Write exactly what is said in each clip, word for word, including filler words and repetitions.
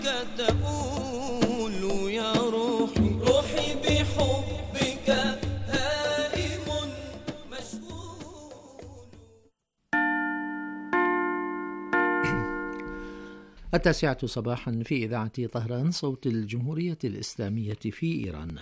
تقول يا روحي روحي بحبك هائم مشغول. التاسعة صباحا في إذاعة طهران صوت الجمهورية الإسلامية في إيران.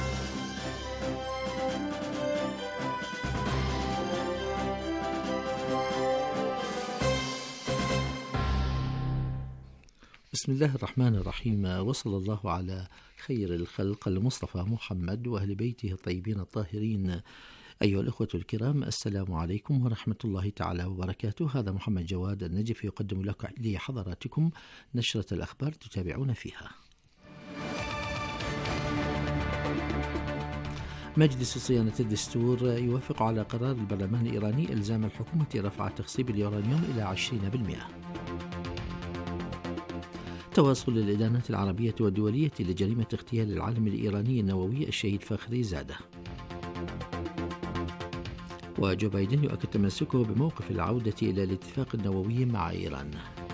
بسم الله الرحمن الرحيم، وصلى الله على خير الخلق المصطفى محمد وأهل بيته الطيبين الطاهرين. أيها الأخوة الكرام، السلام عليكم ورحمة الله تعالى وبركاته. هذا محمد جواد النجف يقدم لكم لحضراتكم نشرة الأخبار تتابعون فيها. مجلس صيانة الدستور يوافق على قرار البرلمان الإيراني إلزام الحكومة رفع تخصيب اليورانيوم إلى عشرين بالمئة. تواصل الإدانات العربية والدولية لجريمة اغتيال العالم الإيراني النووي الشهيد فخري زادة. وجو بايدن يؤكد تمسكه بموقف العودة إلى الاتفاق النووي مع إيران.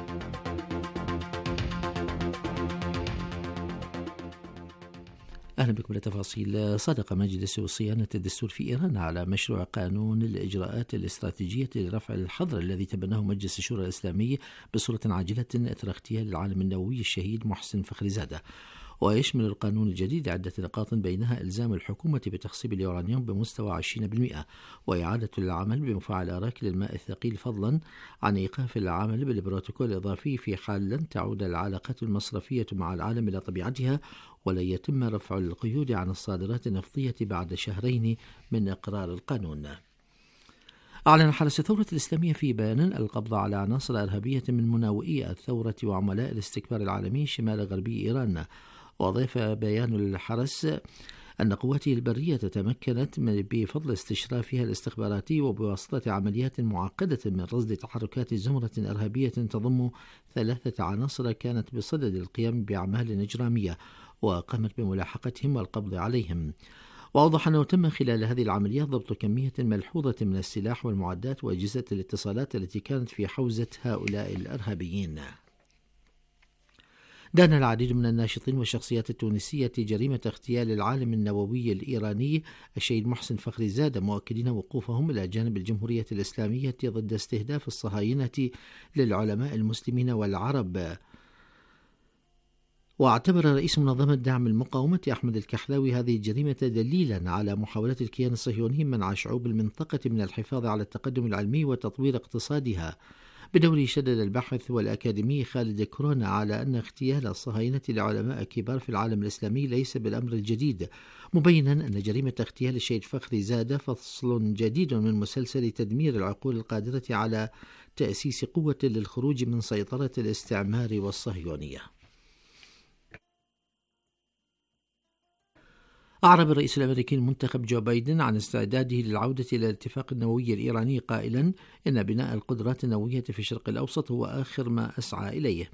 أهلا بكم لتفاصيل. صادق مجلس صيانة الدستور في إيران على مشروع قانون الإجراءات الاستراتيجية لرفع الحظر الذي تبناه مجلس الشورى الإسلامي بصورة عاجلة إثر اغتيال العالم النووي الشهيد محسن فخريزادة. ويشمل القانون الجديد عدة نقاط بينها إلزام الحكومة بتخصيب اليورانيوم بمستوى عشرين بالمئة، وإعادة العمل بمفاعل أراك للماء الثقيل، فضلا عن إيقاف العمل بالبروتوكول الإضافي في حال لن تعود العلاقات المصرفية مع العالم إلى طبيعتها، ولن يتم رفع القيود عن الصادرات النفطية بعد شهرين من إقرار القانون. أعلن حرس الثورة الإسلامية في بيان القبض على عناصر إرهابية من مناوئي الثورة وعملاء الاستكبار العالمي شمال غربي إيران. وأضاف بيان الحرس أن قواته البرية تمكنت بفضل استشرافها الاستخباراتي وبواسطة عمليات معقدة من رصد تحركات زمرة إرهابية تضم ثلاثة عناصر كانت بصدد القيام بأعمال إجرامية، وقامت بملاحقتهم والقبض عليهم. وأوضح أنه تم خلال هذه العمليات ضبط كمية ملحوظة من السلاح والمعدات وأجهزة الاتصالات التي كانت في حوزة هؤلاء الإرهابيين. دان العديد من الناشطين والشخصيات التونسية جريمة اغتيال العالم النووي الإيراني الشهيد محسن فخريزادة، مؤكدين وقوفهم إلى جانب الجمهورية الإسلامية ضد استهداف الصهاينة للعلماء المسلمين والعرب. واعتبر رئيس منظمة دعم المقاومة أحمد الكحلاوي هذه الجريمة دليلا على محاولات الكيان الصهيوني منع شعوب المنطقة من الحفاظ على التقدم العلمي وتطوير اقتصادها. بدوره شدد الباحث والأكاديمي خالد كورونا على أن اغتيال الصهاينة لعلماء كبار في العالم الإسلامي ليس بالأمر الجديد، مبينا أن جريمة اغتيال الشهيد فخري زادة فصل جديد من مسلسل تدمير العقول القادرة على تأسيس قوة للخروج من سيطرة الاستعمار والصهيونية. أعرب الرئيس الأمريكي المنتخب جو بايدن عن استعداده للعودة إلى الاتفاق النووي الإيراني، قائلا إن بناء القدرات النووية في الشرق الأوسط هو آخر ما أسعى إليه.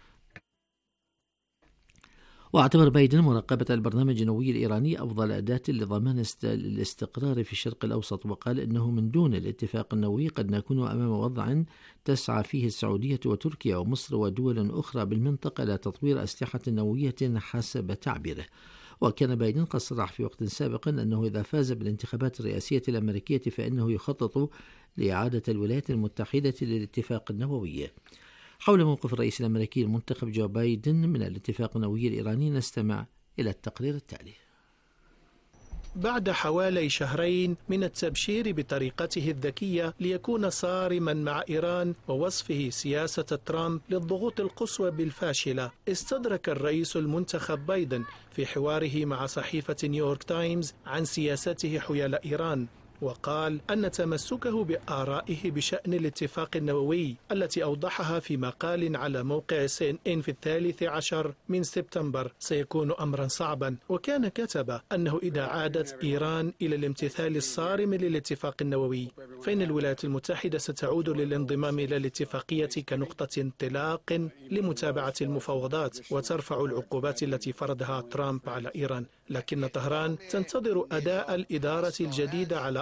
واعتبر بايدن مراقبة البرنامج النووي الإيراني أفضل أداة لضمان الاستقرار في الشرق الأوسط، وقال إنه من دون الاتفاق النووي قد نكون أمام وضع تسعى فيه السعودية وتركيا ومصر ودول أخرى بالمنطقة إلى تطوير أسلحة نووية حسب تعبيره. وكان بايدن قد صرح في وقت سابق أنه إذا فاز بالانتخابات الرئاسية الأمريكية فإنه يخطط لإعادة الولايات المتحدة للاتفاق النووي. حول موقف الرئيس الأمريكي المنتخب جو بايدن من الاتفاق النووي الإيراني نستمع إلى التقرير التالي. بعد حوالي شهرين من التبشير بطريقته الذكية ليكون صارما مع إيران ووصفه سياسة ترامب للضغوط القصوى بالفاشلة، استدرك الرئيس المنتخب بايدن في حواره مع صحيفة نيويورك تايمز عن سياسته حيال إيران، وقال أن تمسكه بآرائه بشأن الاتفاق النووي التي أوضحها في مقال على موقع سي إن إن في الثالث عشر من سبتمبر سيكون أمرا صعبا. وكان كتب أنه إذا عادت إيران إلى الامتثال الصارم للاتفاق النووي فإن الولايات المتحدة ستعود للانضمام إلى الاتفاقية كنقطة انطلاق لمتابعة المفاوضات وترفع العقوبات التي فرضها ترامب على إيران. لكن طهران تنتظر أداء الإدارة الجديدة على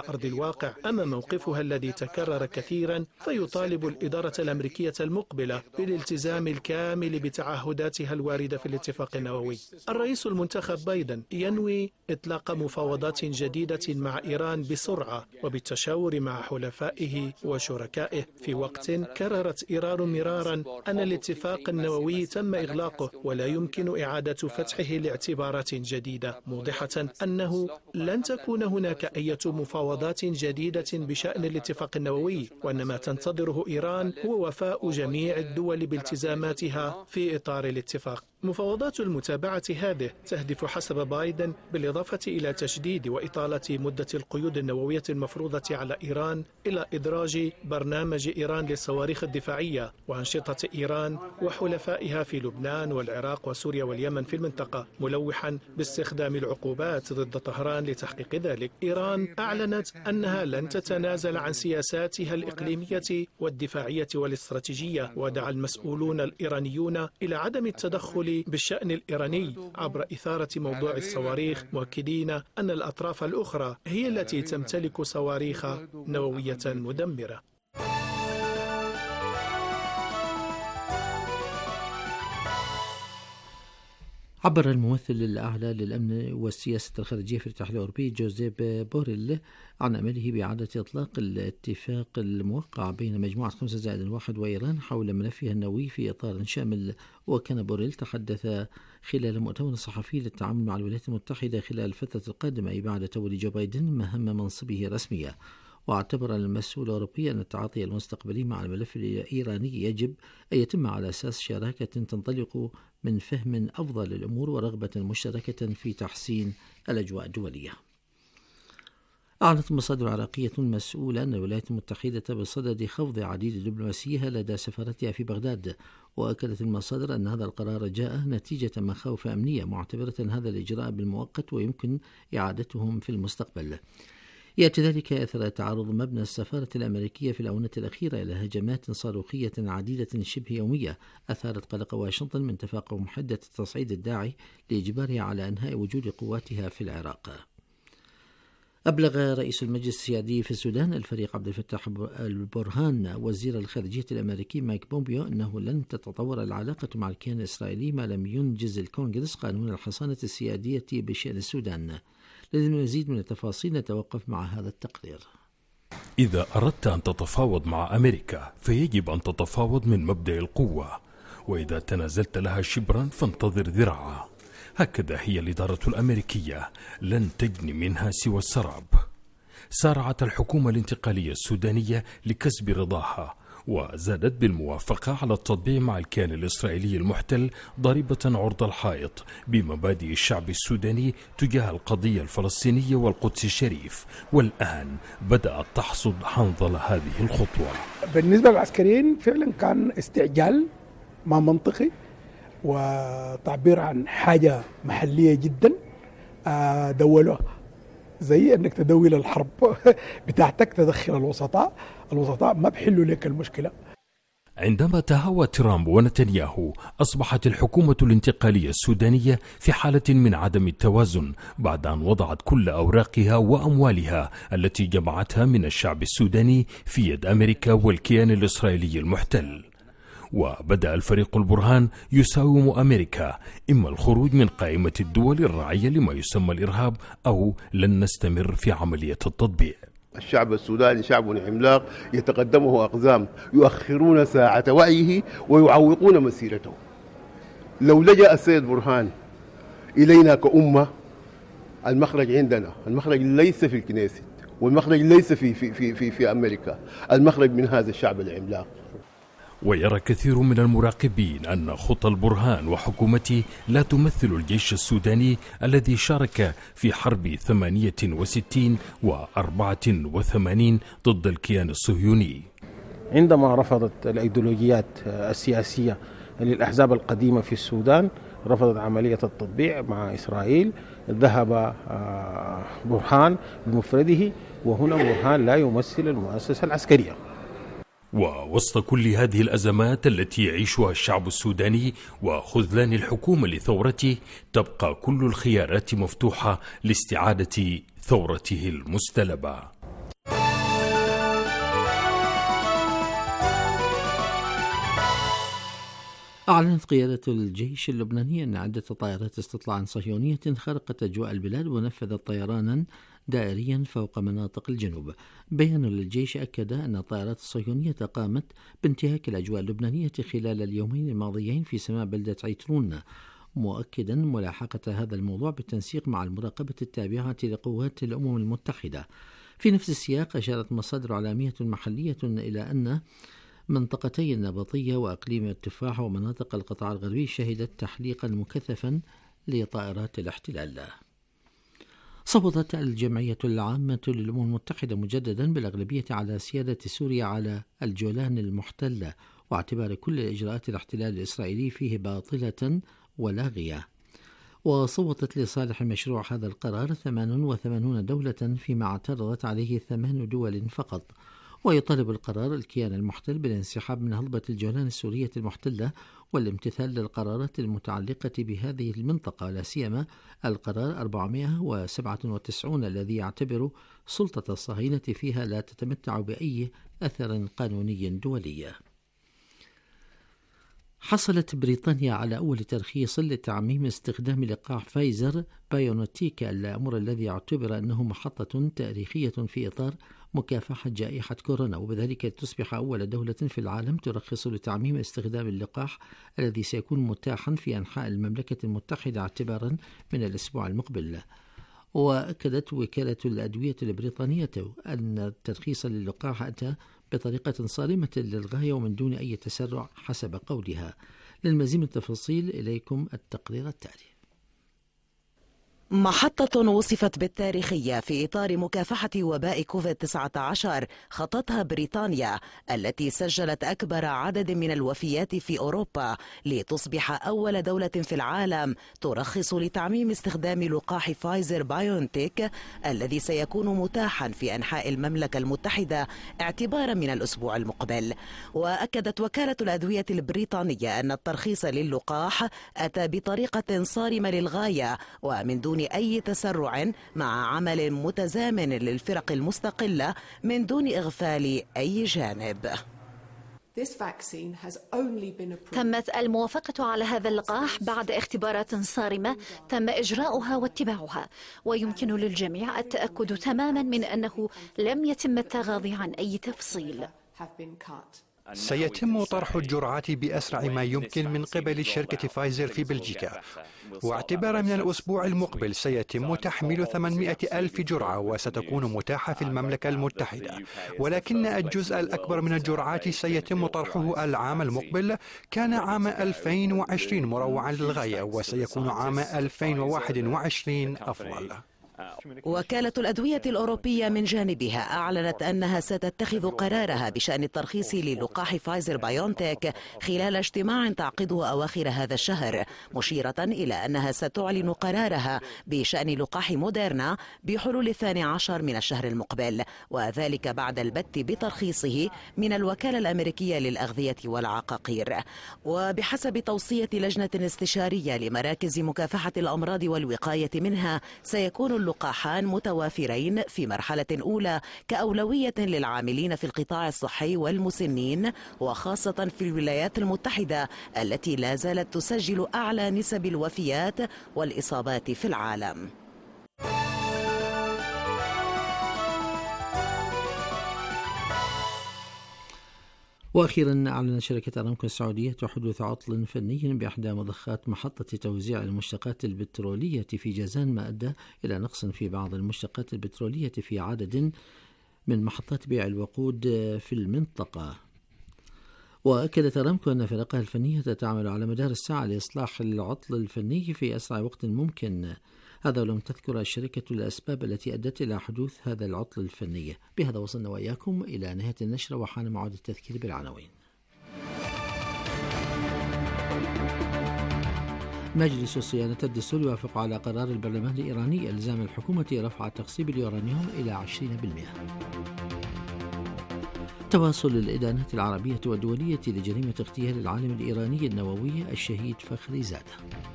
أرض الواقع. أما موقفها الذي تكرر كثيرا فيطالب الإدارة الأمريكية المقبلة بالالتزام الكامل بتعهداتها الواردة في الاتفاق النووي. الرئيس المنتخب بايدن ينوي إطلاق مفاوضات جديدة مع إيران بسرعة وبالتشاور مع حلفائه وشركائه، في وقت كررت إيران مرارا أن الاتفاق النووي تم إغلاقه ولا يمكن إعادة فتحه لاعتبارات جديدة، موضحة أنه لن تكون هناك أي مفاوضات جديدة بشأن الاتفاق النووي، وأن ما تنتظره إيران هو وفاء جميع الدول بالتزاماتها في إطار الاتفاق. مفاوضات المتابعة هذه تهدف حسب بايدن بالإضافة إلى تشديد وإطالة مدة القيود النووية المفروضة على إيران إلى إدراج برنامج إيران للصواريخ الدفاعية وأنشطة إيران وحلفائها في لبنان والعراق وسوريا واليمن في المنطقة، ملوحا باستخدام العقوبات ضد طهران لتحقيق ذلك. إيران أعلنت أنها لن تتنازل عن سياساتها الإقليمية والدفاعية والاستراتيجية، ودعا المسؤولون الإيرانيون إلى عدم التدخل بالشأن الإيراني عبر إثارة موضوع الصواريخ، مؤكدين أن الأطراف الأخرى هي التي تمتلك صواريخ نووية مدمرة. عبر الممثل الأعلى للأمن والسياسة الخارجية في الاتحاد الأوروبي جوزيب بوريل عن أمله بإعادة إطلاق الاتفاق الموقع بين مجموعة خمسة زائد واحد وإيران حول ملفها النووي في إطار شامل. وكان بوريل تحدث خلال مؤتمر صحفي للتعامل مع الولايات المتحدة خلال الفترة القادمة أي بعد تولي جو بايدن مهام منصبه رسميا. واعتبر المسؤول الأوروبي أن التعاطي المستقبلي مع الملف الإيراني يجب أن يتم على أساس شراكة تنطلق من فهم أفضل للأمور ورغبة مشتركة في تحسين الأجواء الدولية. أعلنت مصادر عراقية مسؤولة أن الولايات المتحدة بصدد خفض عديد دبلوماسيها لدى سفارتها في بغداد، وأكدت المصادر أن هذا القرار جاء نتيجة مخاوف أمنية، معتبرة هذا الإجراء بالمؤقت ويمكن إعادتهم في المستقبل. يأتي ذلك أثر تعرض مبنى السفارة الأمريكية في الآونة الأخيرة إلى هجمات صاروخية عديدة شبه يومية أثارت قلق واشنطن من تفاقم حدة التصعيد الداعي لإجبارها على إنهاء وجود قواتها في العراق. أبلغ رئيس المجلس السيادي في السودان الفريق عبد الفتاح البرهان وزير الخارجية الأمريكي مايك بومبيو أنه لن تتطور العلاقة مع الكيان الإسرائيلي ما لم ينجز الكونغرس قانون الحصانة السيادية بشأن السودان. للمزيد من التفاصيل نتوقف مع هذا التقرير. إذا أردت أن تتفاوض مع أمريكا فيجب أن تتفاوض من مبدأ القوة، وإذا تنازلت لها شبرا فانتظر ذراعا. هكذا هي الإدارة الأمريكية، لن تجني منها سوى السراب. سارعت الحكومة الانتقالية السودانية لكسب رضاها، وزادت بالموافقة على التطبيع مع الكيان الإسرائيلي المحتل ضريبة عرض الحائط بمبادئ الشعب السوداني تجاه القضية الفلسطينية والقدس الشريف، والآن بدأت تحصد حنظل هذه الخطوة. بالنسبة للعسكريين فعلا كان استعجال ما منطقي وتعبير عن حاجة محلية جدا دولوها، زي انك تدول الحرب بتاعتك تدخل الوسطاء، الوسطاء ما بحلوا لك المشكلة. عندما تهاوى ترامب ونتنياهو أصبحت الحكومة الانتقالية السودانية في حالة من عدم التوازن بعد أن وضعت كل أوراقها وأموالها التي جمعتها من الشعب السوداني في يد أمريكا والكيان الإسرائيلي المحتل. وبدأ الفريق البرهان يساوم أمريكا، إما الخروج من قائمة الدول الراعية لما يسمى الإرهاب أو لن نستمر في عملية التطبيع. الشعب السوداني شعب عملاق يتقدمه أقزام، يؤخرون ساعة وعيه ويعوقون مسيرته. لو لجأ السيد برهان إلينا كأمة، المخرج عندنا، المخرج ليس في الكنيست والمخرج ليس في, في, في, في, في أمريكا، المخرج من هذا الشعب العملاق. ويرى كثير من المراقبين أن خطى البرهان وحكومته لا تمثل الجيش السوداني الذي شارك في حرب ثمانية وستين وأربعة وثمانين ضد الكيان الصهيوني. عندما رفضت الأيديولوجيات السياسية للأحزاب القديمة في السودان، رفضت عملية التطبيع مع إسرائيل، ذهب برهان بمفرده، وهنا برهان لا يمثل المؤسسة العسكرية. ووسط كل هذه الأزمات التي يعيشها الشعب السوداني وخذلان الحكومة لثورته، تبقى كل الخيارات مفتوحة لاستعادة ثورته المستلبة. أعلنت قيادة الجيش اللبناني أن عدة طائرات استطلاع صهيونية خرقت أجواء البلاد ونفذت طيرانا دائريا فوق مناطق الجنوب. بيان للجيش أكد أن الطائرات الصهيونية قامت بانتهاك الأجواء اللبنانية خلال اليومين الماضيين في سماء بلدة عيترون، مؤكدا ملاحقة هذا الموضوع بالتنسيق مع المراقبة التابعة لقوات الأمم المتحدة. في نفس السياق أشارت مصادر إعلامية محلية إلى أن منطقتي النبطية وأقليم التفاح ومناطق القطاع الغربي شهدت تحليقا مكثفا لطائرات الاحتلال. صوتت الجمعية العامة للأمم المتحدة مجددا بالأغلبية على سيادة سوريا على الجولان المحتلة، واعتبار كل إجراءات الاحتلال الإسرائيلي فيه باطلة ولاغية. وصوتت لصالح مشروع هذا القرار ثمان وثمانين دولة، فيما اعترضت عليه ثمان دول فقط. ويطالب القرار الكيان المحتل بالانسحاب من هضبة الجولان السورية المحتلة والامتثال للقرارات المتعلقة بهذه المنطقة، لا سيما القرار أربعمائة وسبعة وتسعين الذي يعتبر سلطة الصهاينة فيها لا تتمتع بأي أثر قانوني دولي. حصلت بريطانيا على أول ترخيص لتعميم استخدام لقاح فايزر بايونتيك الأمر الذي يعتبر أنه محطة تاريخية في إطار مكافحة جائحة كورونا، وبذلك تصبح أول دولة في العالم ترخص لتعميم استخدام اللقاح الذي سيكون متاحا في أنحاء المملكة المتحدة اعتبارا من الأسبوع المقبل. وأكدت وكالة الأدوية البريطانية أن الترخيص للقاح أتى بطريقة صارمة للغاية ومن دون أي تسرع حسب قولها. للمزيد من التفاصيل إليكم التقرير التالي. محطة وصفت بالتاريخية في إطار مكافحة وباء كوفيد تسعة عشر خطتها بريطانيا التي سجلت أكبر عدد من الوفيات في أوروبا لتصبح أول دولة في العالم ترخص لتعميم استخدام لقاح فايزر بايونتيك الذي سيكون متاحا في أنحاء المملكة المتحدة اعتبارا من الأسبوع المقبل. وأكدت وكالة الأدوية البريطانية أن الترخيص للقاح أتى بطريقة صارمة للغاية ومن دون أي تسرع مع عمل متزامن للفرق المستقلة من دون إغفال أي جانب. تمت الموافقة على هذا اللقاح بعد اختبارات صارمة تم إجراؤها واتباعها، ويمكن للجميع التأكد تماما من أنه لم يتم التغاضي عن أي تفصيل. سيتم طرح الجرعات بأسرع ما يمكن من قبل شركة فايزر في بلجيكا، واعتبارا من الأسبوع المقبل سيتم تحميل ثمانمائة ألف جرعة وستكون متاحة في المملكة المتحدة، ولكن الجزء الأكبر من الجرعات سيتم طرحه العام المقبل. كان عام ألفين وعشرين مروعا للغاية وسيكون عام ألفين وواحد وعشرين أفضل. وكالة الأدوية الأوروبية من جانبها أعلنت أنها ستتخذ قرارها بشأن الترخيص للقاح فايزر بايونتيك خلال اجتماع تعقده أواخر هذا الشهر، مشيرة إلى أنها ستعلن قرارها بشأن لقاح موديرنا بحلول الثاني عشر من الشهر المقبل، وذلك بعد البت بترخيصه من الوكالة الأمريكية للأغذية والعقاقير. وبحسب توصية لجنة استشارية لمراكز مكافحة الأمراض والوقاية منها، سيكون اللقاحان متوافرين في مرحلة أولى كأولوية للعاملين في القطاع الصحي والمسنين، وخاصة في الولايات المتحدة التي لا زالت تسجل أعلى نسب الوفيات والإصابات في العالم. وأخيرا أعلنت شركة أرامكو السعودية حدوث عطل فني بإحدى مضخات محطة توزيع المشتقات البترولية في جازان، ما أدى إلى نقص في بعض المشتقات البترولية في عدد من محطات بيع الوقود في المنطقة. وأكدت أرامكو أن فرقها الفنية تعمل على مدار الساعة لإصلاح العطل الفني في أسرع وقت ممكن، هذا ولم تذكر الشركة الأسباب التي أدت إلى حدوث هذا العطل الفني. بهذا وصلنا وإياكم إلى نهاية النشرة، وحان موعد التذكير بالعناوين. مجلس صيانة الدستور يوافق على قرار البرلمان الإيراني إلزام الحكومة رفع تخصيب اليورانيوم إلى عشرين بالمئة. تواصل الإدانات العربية والدولية لجريمة اغتيال العالم الإيراني النووي الشهيد فخري زادة.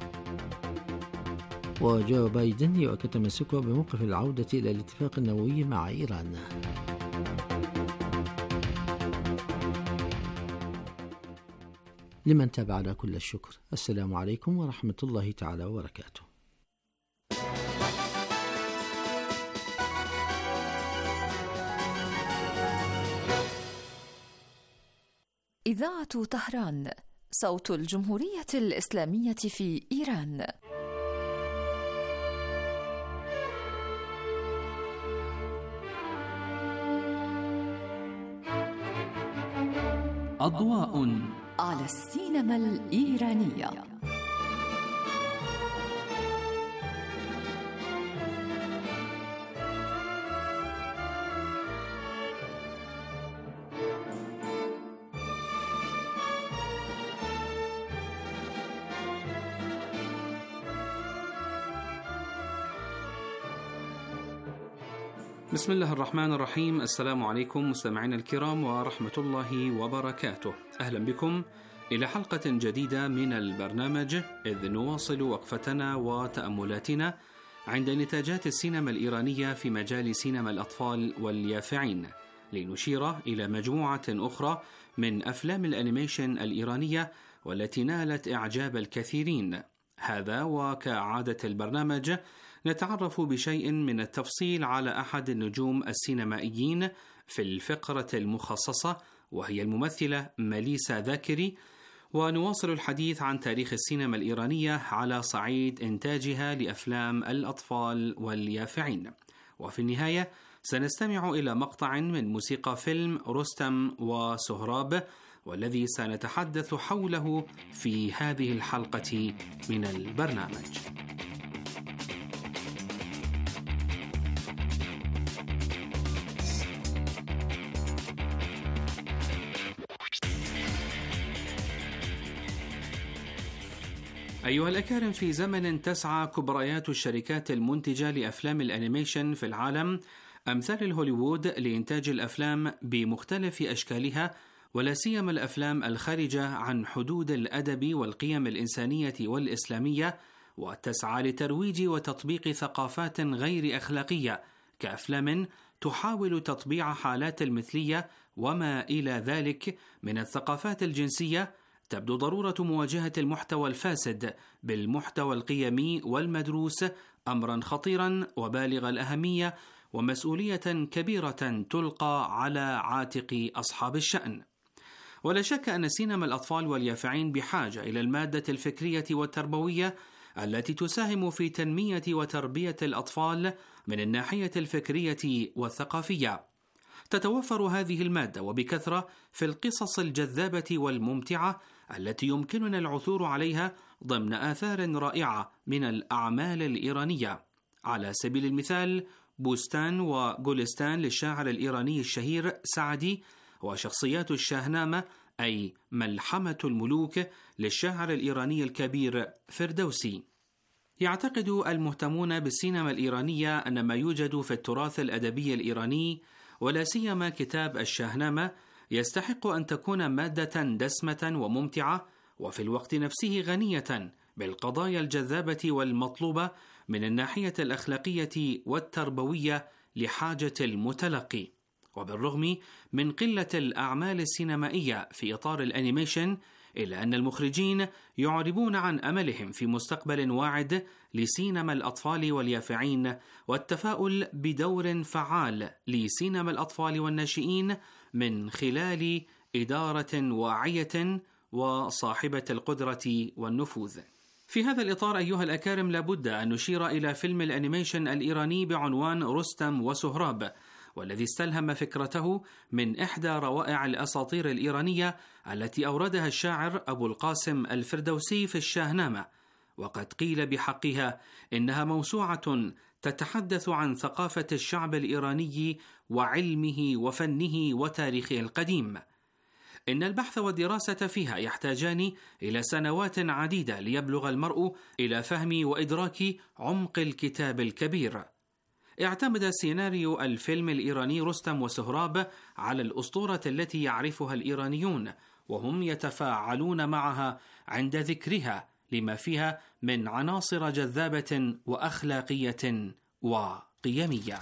وجو بايدن يؤكد تمسكه بموقف العودة إلى الاتفاق النووي مع إيران. لمن تابعنا كل الشكر. السلام عليكم ورحمة الله تعالى وبركاته. إذاعة طهران، صوت الجمهورية الإسلامية في إيران. أضواء على السينما الإيرانية. بسم الله الرحمن الرحيم. السلام عليكم مستمعينا الكرام ورحمة الله وبركاته. أهلا بكم إلى حلقة جديدة من البرنامج، إذ نواصل وقفتنا وتأملاتنا عند نتاجات السينما الإيرانية في مجال سينما الأطفال واليافعين، لنشير إلى مجموعة أخرى من أفلام الأنيميشن الإيرانية والتي نالت إعجاب الكثيرين. هذا وكعادة البرنامج نتعرف بشيء من التفصيل على أحد النجوم السينمائيين في الفقرة المخصصة، وهي الممثلة مليسا ذاكري، ونواصل الحديث عن تاريخ السينما الإيرانية على صعيد إنتاجها لأفلام الأطفال واليافعين. وفي النهاية سنستمع إلى مقطع من موسيقى فيلم رستم وسهراب، والذي سنتحدث حوله في هذه الحلقة من البرنامج. أيها الأكارم، في زمن تسعى كبريات الشركات المنتجة لأفلام الأنيميشن في العالم أمثال الهوليوود لإنتاج الأفلام بمختلف أشكالها، ولا سيما الأفلام الخارجة عن حدود الأدب والقيم الإنسانية والإسلامية، وتسعى لترويج وتطبيق ثقافات غير أخلاقية كأفلام تحاول تطبيع حالات المثلية وما إلى ذلك من الثقافات الجنسية. تبدو ضرورة مواجهة المحتوى الفاسد بالمحتوى القيمي والمدروس أمرا خطيرا وبالغ الأهمية، ومسؤولية كبيرة تلقى على عاتق أصحاب الشأن. ولا شك أن سينما الأطفال واليافعين بحاجة إلى المادة الفكرية والتربوية التي تساهم في تنمية وتربية الأطفال من الناحية الفكرية والثقافية. تتوفر هذه المادة وبكثرة في القصص الجذابة والممتعة التي يمكننا العثور عليها ضمن آثار رائعة من الأعمال الإيرانية. على سبيل المثال بوستان وغولستان للشاعر الإيراني الشهير سعدي، وشخصيات الشاهنامة أي ملحمة الملوك للشاعر الإيراني الكبير فردوسي. يعتقد المهتمون بالسينما الإيرانية أن ما يوجد في التراث الأدبي الإيراني ولا سيما كتاب الشاهنامة يستحق أن تكون مادة دسمة وممتعة، وفي الوقت نفسه غنية بالقضايا الجذابة والمطلوبة من الناحية الأخلاقية والتربوية لحاجة المتلقي. وبالرغم من قلة الأعمال السينمائية في إطار الأنيميشن، إلا أن المخرجين يعربون عن أملهم في مستقبل واعد لسينما الأطفال واليافعين، والتفاؤل بدور فعال لسينما الأطفال والناشئين من خلال إدارة واعية وصاحبة القدرة والنفوذ. في هذا الإطار أيها الأكارم، لابد أن نشير إلى فيلم الأنيميشن الإيراني بعنوان رستم وسهراب، والذي استلهم فكرته من إحدى روائع الأساطير الإيرانية التي أوردها الشاعر أبو القاسم الفردوسي في الشاهنامة. وقد قيل بحقها إنها موسوعة تتحدث عن ثقافة الشعب الإيراني وعلمه وفنه وتاريخه القديم. إن البحث والدراسة فيها يحتاجان إلى سنوات عديدة ليبلغ المرء إلى فهم وإدراك عمق الكتاب الكبير. اعتمد سيناريو الفيلم الإيراني رستم وسهراب على الأسطورة التي يعرفها الإيرانيون، وهم يتفاعلون معها عند ذكرها لما فيها من عناصر جذابة وأخلاقية وقيمية.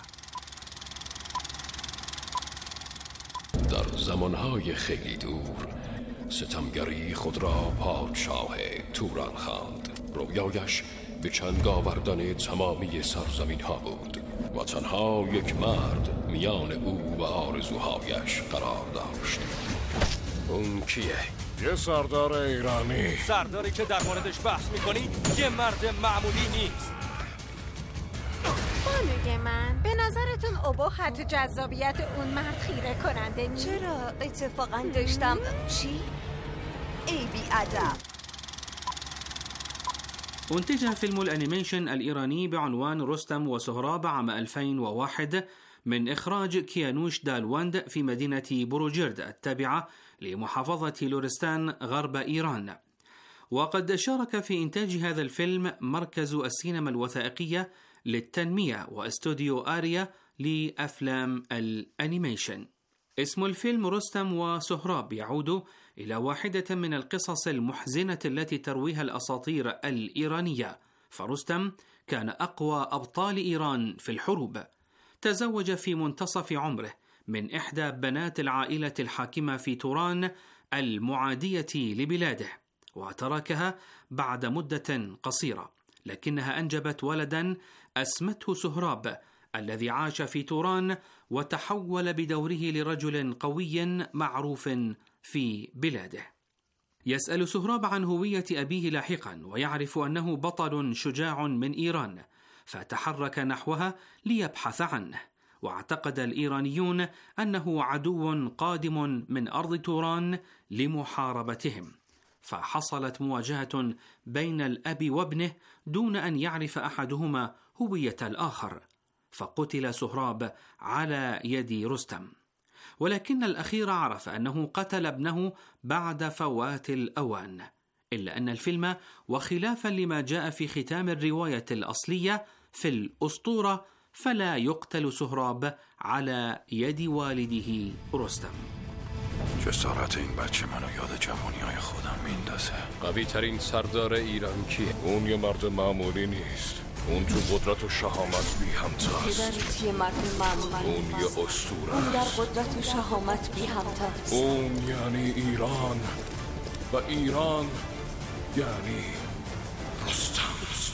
در زمانهای خیلی دور ستمگری خود را پادشاه توران خواند. رویایش به چنگ آوردن تمامی سرزمین ها بود و تنها یک مرد میان او و آرزوهایش قرار داشت. اون کیه؟ یه سردار ایرانی. سرداری که در موردش بحث میکنی یه مرد معمولی نیست. بانوی من، به نظرتون ابهت و جذابیت اون مرد خیره کننده نیست؟ چرا؟ اتفاقا داشتم چی؟ ای بی ادب. أنتج فيلم الأنيميشن الإيراني بعنوان رستم وسهراب عام ألفين وواحد من إخراج كيانوش دالوند في مدينة بروجرد التابعة لمحافظة لورستان غرب إيران. وقد شارك في إنتاج هذا الفيلم مركز السينما الوثائقية للتنمية واستوديو آريا لأفلام الأنيميشن. اسم الفيلم رستم وسهراب يعود إلى واحدة من القصص المحزنة التي ترويها الأساطير الإيرانية، فرستم كان أقوى أبطال إيران في الحروب. تزوج في منتصف عمره من إحدى بنات العائلة الحاكمة في توران المعادية لبلاده، وتركها بعد مدة قصيرة، لكنها أنجبت ولدا أسمته سهراب الذي عاش في توران وتحول بدوره لرجل قوي معروف في بلاده. يسأل سهراب عن هوية أبيه لاحقا ويعرف أنه بطل شجاع من إيران، فتحرك نحوها ليبحث عنه، واعتقد الإيرانيون أنه عدو قادم من أرض توران لمحاربتهم، فحصلت مواجهة بين الأب وابنه دون أن يعرف أحدهما هوية الآخر، فقتل سهراب على يد رستم. ولكن الأخير عرف أنه قتل ابنه بعد فوات الأوان، إلا أن الفيلم وخلافا لما جاء في ختام الرواية الأصلية في الأسطورة فلا يقتل سهراب على يد والده رستم. جسارت این بچه منو یاد جوانی‌های خودم میندازه. قوی ترین سردار ایران کیه؟ اون یه مرد معمولی نیست. اون تو قدرت و شهامت بی همتاست. پدرت یه مرد معمولی. اون یه اسطوره. اون در قدرت و شهامت بی همتاست. اون یعنی ایران و ایران یعنی رستم.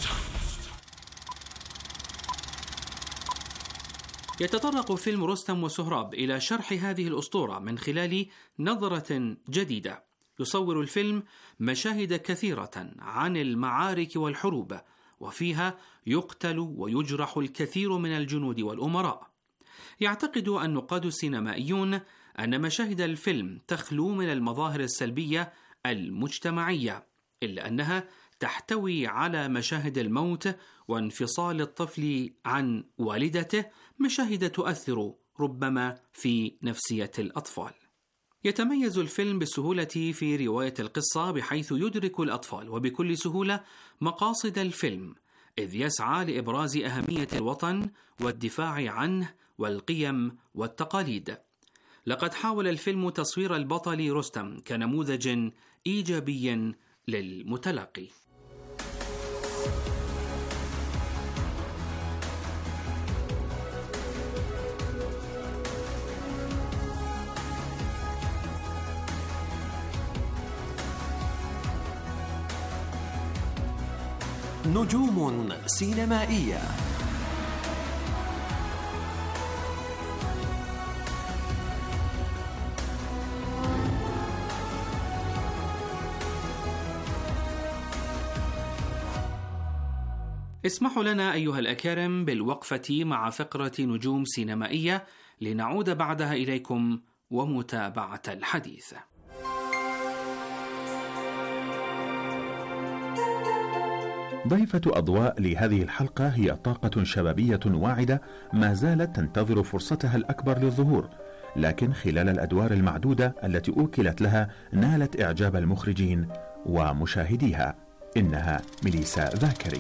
يتطرق فيلم رستم وسهراب إلى شرح هذه الأسطورة من خلال نظرة جديدة. يصور الفيلم مشاهد كثيرة عن المعارك والحروب، وفيها يقتل ويجرح الكثير من الجنود والأمراء. يعتقد النقاد السينمائيون أن مشاهد الفيلم تخلو من المظاهر السلبية المجتمعية، إلا أنها تحتوي على مشاهد الموت وانفصال الطفل عن والدته، مشاهد تؤثر ربما في نفسية الأطفال. يتميز الفيلم بالسهولة في رواية القصة، بحيث يدرك الأطفال وبكل سهولة مقاصد الفيلم، إذ يسعى لإبراز أهمية الوطن والدفاع عنه والقيم والتقاليد. لقد حاول الفيلم تصوير البطل رستم كنموذج إيجابي للمتلقي. نجوم سينمائية. اسمحوا لنا أيها الأكارم بالوقفة مع فقرة نجوم سينمائية لنعود بعدها إليكم ومتابعة الحديث. ضيفة أضواء لهذه الحلقة هي طاقة شبابية واعدة ما زالت تنتظر فرصتها الأكبر للظهور، لكن خلال الأدوار المعدودة التي أوكلت لها نالت إعجاب المخرجين ومشاهديها. إنها ميليسا ذاكري.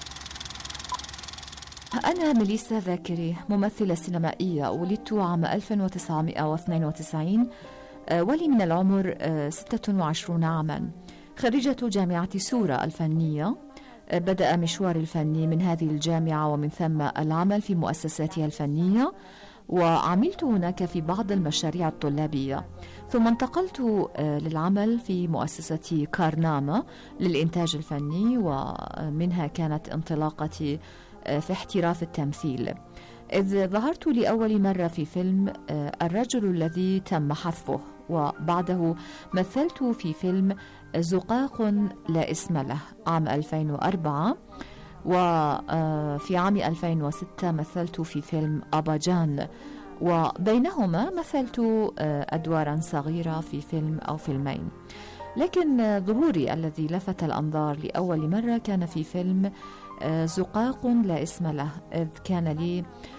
أنا ميليسا ذاكري، ممثلة سينمائية. ولدت عام ألف وتسعمائة واثنين وتسعين، ولي من العمر ستة وعشرين عاما. خريجة جامعة سورة الفنية. بدأ مشواري الفني من هذه الجامعة، ومن ثم العمل في مؤسساتها الفنية، وعملت هناك في بعض المشاريع الطلابية، ثم انتقلت للعمل في مؤسسة كارناما للإنتاج الفني، ومنها كانت انطلاقتي في احتراف التمثيل، إذ ظهرت لأول مرة في فيلم الرجل الذي تم حذفه، وبعده مثلت في فيلم زقاق لا اسم له عام ألفين وأربعة، وفي عام ألفين وستة مثلت في فيلم أباجان، وبينهما مثلت أدوارا صغيرة في فيلم أو فيلمين. لكن ظهوري الذي لفت الأنظار لأول مرة كان في فيلم زقاق لا اسم له، إذ كان لي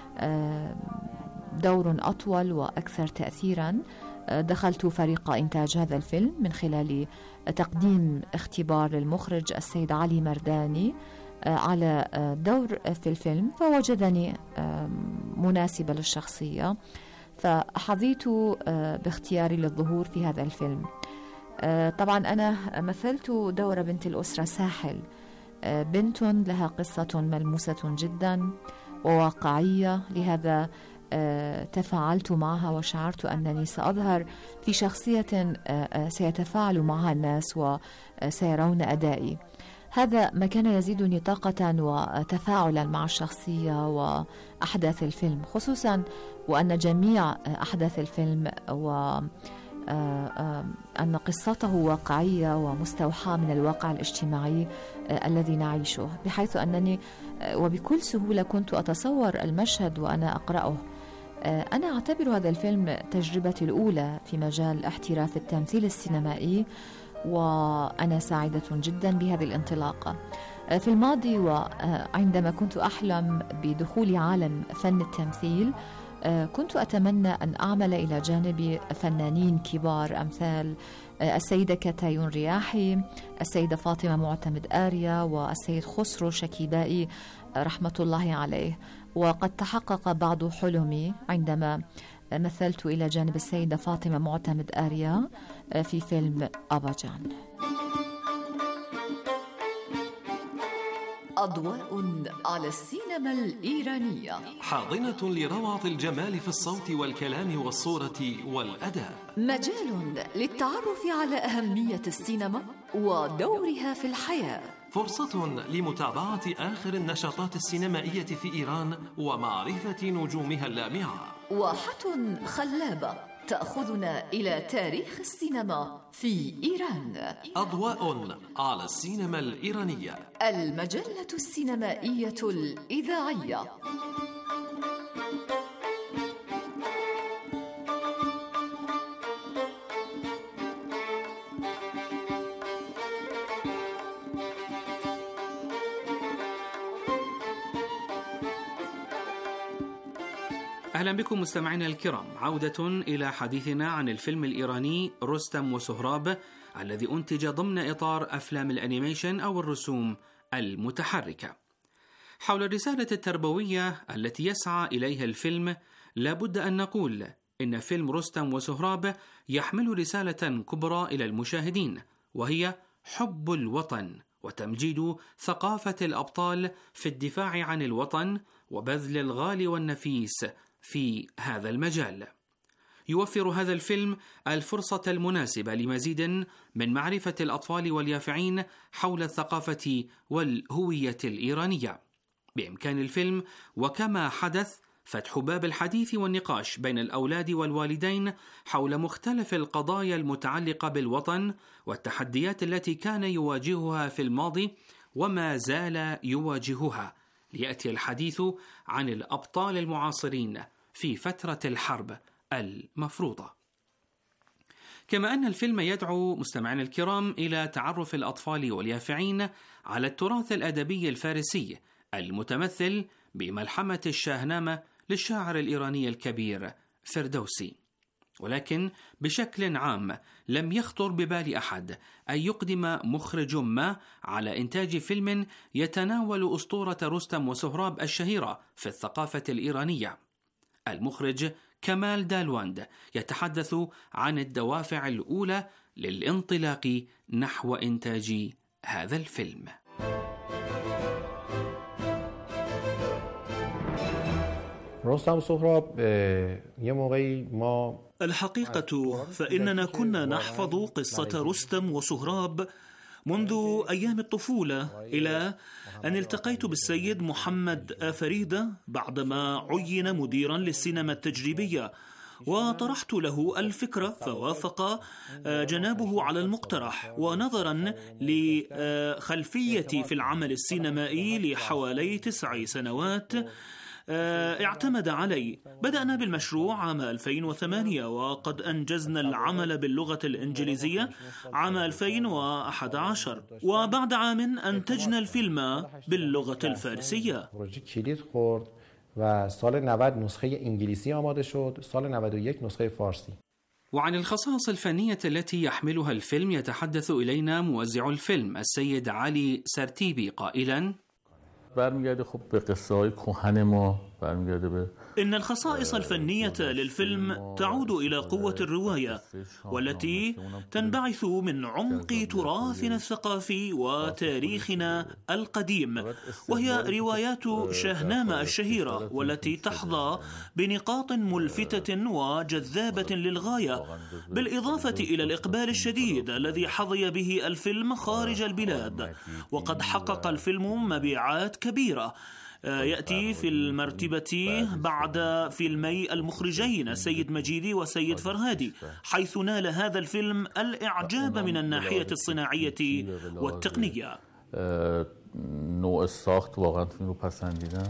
دور أطول وأكثر تأثيرا. دخلت فريق إنتاج هذا الفيلم من خلال تقديم اختبار للمخرج السيد علي مرداني على دور في الفيلم، فوجدني مناسبة للشخصية، فحظيت باختياري للظهور في هذا الفيلم. طبعا أنا مثلت دور بنت الأسرة ساحل، بنت لها قصة ملموسة جدا وواقعية، لهذا تفاعلت معها وشعرت أنني سأظهر في شخصية سيتفاعل معها الناس وسيرون أدائي. هذا ما كان يزيدني طاقة وتفاعلا مع الشخصية وأحداث الفيلم، خصوصا وأن جميع أحداث الفيلم و أن قصته واقعية ومستوحاة من الواقع الاجتماعي الذي نعيشه، بحيث أنني وبكل سهولة كنت أتصور المشهد وأنا أقرأه. أنا أعتبر هذا الفيلم تجربتي الأولى في مجال احتراف التمثيل السينمائي، وأنا سعيدة جدا بهذه الانطلاقة. في الماضي وعندما كنت أحلم بدخول عالم فن التمثيل، كنت أتمنى أن أعمل إلى جانب فنانين كبار أمثال السيدة كتايون رياحي، السيدة فاطمة معتمد آريا، والسيد خسرو شكيبائي رحمة الله عليه. وقد تحقق بعض حلمي عندما مثلت إلى جانب السيدة فاطمة معتمد آريا في فيلم أباجان. أضواء على السينما الإيرانية، حاضنة لروعة الجمال في الصوت والكلام والصورة والأداء، مجال للتعرف على أهمية السينما ودورها في الحياة، فرصة لمتابعة آخر النشاطات السينمائية في إيران ومعرفة نجومها اللامعة، واحة خلابة تأخذنا إلى تاريخ السينما في إيران. أضواء على السينما الإيرانية، المجلة السينمائية الإذاعية. أهلا بكم مستمعينا الكرام، عودة إلى حديثنا عن الفيلم الإيراني رستم وسهراب، الذي أنتج ضمن إطار أفلام الأنيميشن أو الرسوم المتحركة. حول الرسالة التربوية التي يسعى إليها الفيلم، لابد أن نقول إن فيلم رستم وسهراب يحمل رسالة كبرى إلى المشاهدين، وهي حب الوطن وتمجيد ثقافة الأبطال في الدفاع عن الوطن وبذل الغالي والنفيس في هذا المجال. يوفر هذا الفيلم الفرصة المناسبة لمزيد من معرفة الأطفال واليافعين حول الثقافة والهوية الإيرانية. بإمكان الفيلم وكما حدث فتح باب الحديث والنقاش بين الأولاد والوالدين حول مختلف القضايا المتعلقة بالوطن والتحديات التي كان يواجهها في الماضي وما زال يواجهها، ليأتي الحديث عن الأبطال المعاصرين في فترة الحرب المفروضة. كما أن الفيلم يدعو مستمعينا الكرام إلى تعرف الأطفال واليافعين على التراث الأدبي الفارسي المتمثل بملحمة الشاهنامة للشاعر الإيراني الكبير فردوسي. ولكن بشكل عام لم يخطر ببال أحد أن يقدم مخرج ما على إنتاج فيلم يتناول أسطورة رستم وسهراب الشهيرة في الثقافة الإيرانية. المخرج كمال دالواند يتحدث عن الدوافع الأولى للانطلاق نحو إنتاج هذا الفيلم. رستم و سهراب یه موقعی ما الحقيقة فإننا كنا نحفظ قصة رستم وسهراب منذ أيام الطفولة، إلى أن التقيت بالسيد محمد آفريدة بعدما عين مديرا للسينما التجريبية، وطرحت له الفكرة فوافق جنابه على المقترح. ونظرا لخلفيتي في العمل السينمائي لحوالي تسع سنوات اعتمد علي. بدأنا بالمشروع عام ألفين وثمانية، وقد أنجزنا العمل باللغة الإنجليزية عام ألفين وأحد عشر، وبعد عام أنتجنا الفيلم باللغة الفارسية. و سال نود نسخه انگلیسی آماده شد، سال نود و یک نسخه فارسی. وعن الخصائص الفنية التي يحملها الفيلم يتحدث إلينا موزع الفيلم السيد علي سرتيبي قائلا: برمیگرده خب به قصه های کهن ما، برمیگرده به إن الخصائص الفنية للفيلم تعود إلى قوة الرواية، والتي تنبعث من عمق تراثنا الثقافي وتاريخنا القديم، وهي روايات شاهنامة الشهيرة، والتي تحظى بنقاط ملفتة وجذابة للغاية، بالإضافة إلى الإقبال الشديد الذي حظي به الفيلم خارج البلاد. وقد حقق الفيلم مبيعات كبيرة، يأتي في المرتبة بعد فيلمي المخرجين السيد مجيدي والسيد فرهادي، حيث نال هذا الفيلم الإعجاب من الناحية الصناعية والتقنية. نوع الساخت واقعا فيلم پسندیدن.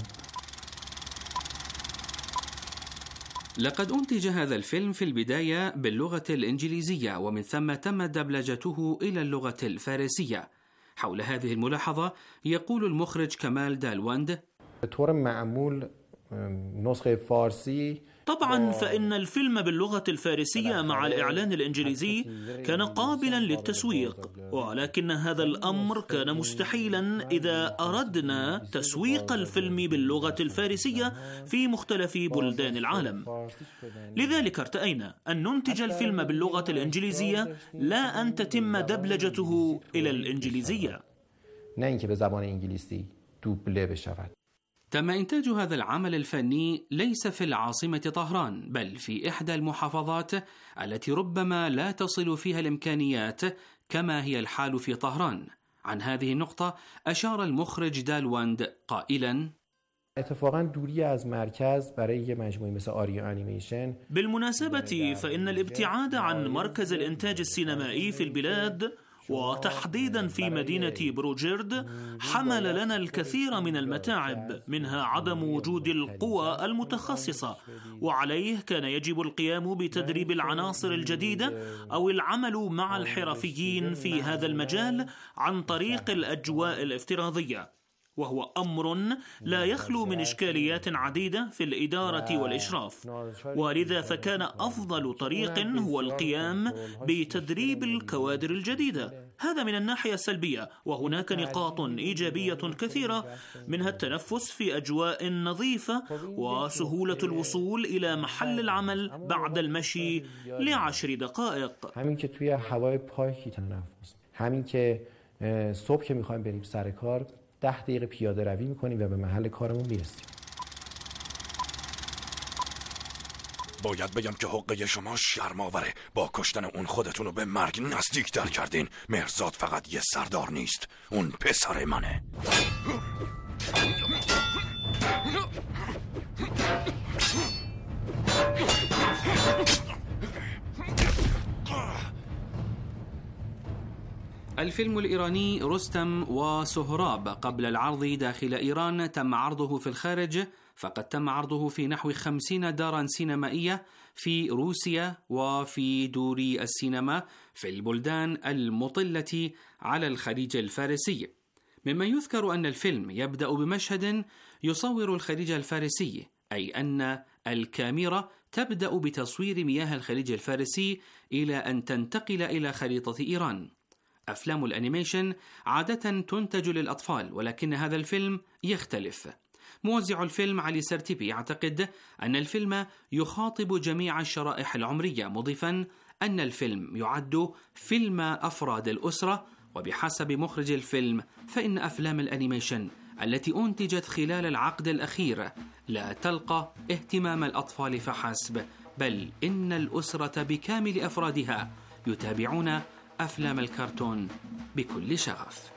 لقد أنتج هذا الفيلم في البداية باللغة الإنجليزية، ومن ثم تم دبلجته إلى اللغة الفارسية. حول هذه الملاحظة يقول المخرج كمال دالوند: بطور معمول نسخة فارسي طبعا فإن الفيلم باللغة الفارسية مع الإعلان الإنجليزي كان قابلا للتسويق، ولكن هذا الأمر كان مستحيلا إذا أردنا تسويق الفيلم باللغة الفارسية في مختلف بلدان العالم. لذلك ارتأينا أن ننتج الفيلم باللغة الإنجليزية، لا أن تتم دبلجته إلى الإنجليزية. تم إنتاج هذا العمل الفني ليس في العاصمة طهران، بل في إحدى المحافظات التي ربما لا تصل فيها الإمكانيات كما هي الحال في طهران. عن هذه النقطة أشار المخرج دالوند قائلا: اتفاقا دوری از مرکز برای یه مجموعه مثل آریو انیمیشن. بالمناسبة فإن الابتعاد عن مركز الإنتاج السينمائي في البلاد، وتحديدا في مدينة بروجيرد، حمل لنا الكثير من المتاعب، منها عدم وجود القوى المتخصصة، وعليه كان يجب القيام بتدريب العناصر الجديدة أو العمل مع الحرفيين في هذا المجال عن طريق الأجواء الافتراضية، وهو أمر لا يخلو من إشكاليات عديدة في الإدارة والإشراف، ولذا فكان أفضل طريق هو القيام بتدريب الكوادر الجديدة. هذا من الناحية السلبية، وهناك نقاط إيجابية كثيرة، منها التنفس في أجواء نظيفة وسهولة الوصول إلى محل العمل بعد المشي لعشر دقائق. همین که توی هوای پاکی تنفس، همین که صبح که می‌خوایم بریم سر کار ده دقیقه پیاده روی میکنیم و به محل کارمون میرسیم. باید بگم که حقه شما شرم‌آوره. با کشتن اون خودتون رو به مرگ نزدیک در کردین. مهرزاد فقط یه سردار نیست، اون پسر منه. الفيلم الإيراني رستم وسهراب قبل العرض داخل إيران تم عرضه في الخارج، فقد تم عرضه في نحو خمسين دارا سينمائية في روسيا وفي دور السينما في البلدان المطلة على الخليج الفارسي. مما يذكر أن الفيلم يبدأ بمشهد يصور الخليج الفارسي، أي أن الكاميرا تبدأ بتصوير مياه الخليج الفارسي إلى أن تنتقل إلى خريطة إيران. أفلام الأنيميشن عادة تنتج للأطفال، ولكن هذا الفيلم يختلف. موزع الفيلم علي سرتيبي يعتقد أن الفيلم يخاطب جميع الشرائح العمرية، مضيفا أن الفيلم يعد فيلم أفراد الأسرة، وبحسب مخرج الفيلم فإن أفلام الأنيميشن التي أنتجت خلال العقد الأخير لا تلقى اهتمام الأطفال فحسب، بل إن الأسرة بكامل أفرادها يتابعون أفلام الكرتون بكل شغف.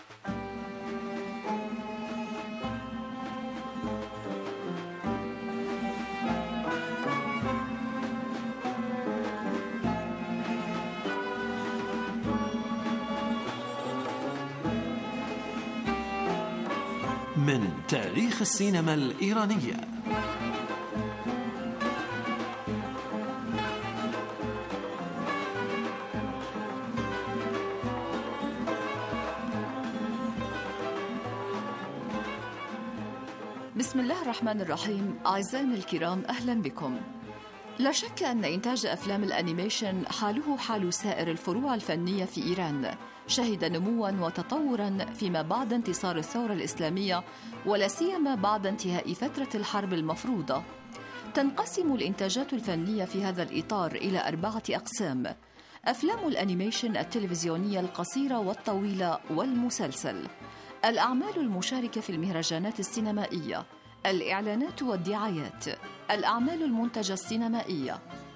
من تاريخ السينما الإيرانية. بسم الله الرحمن الرحيم. أعزائنا الكرام، أهلا بكم. لا شك أن إنتاج أفلام الأنيميشن حاله حال سائر الفروع الفنية في إيران، شهد نمواً وتطوراً فيما بعد انتصار الثورة الإسلامية، ولا سيما بعد انتهاء فترة الحرب المفروضة. تنقسم الإنتاجات الفنية في هذا الإطار إلى أربعة أقسام: أفلام الأنيميشن التلفزيونية القصيرة والطويلة والمسلسل، الأعمال المشاركة في المهرجانات السينمائية، الإعلانات والدعايات، الأعمال المنتجة السينمائية.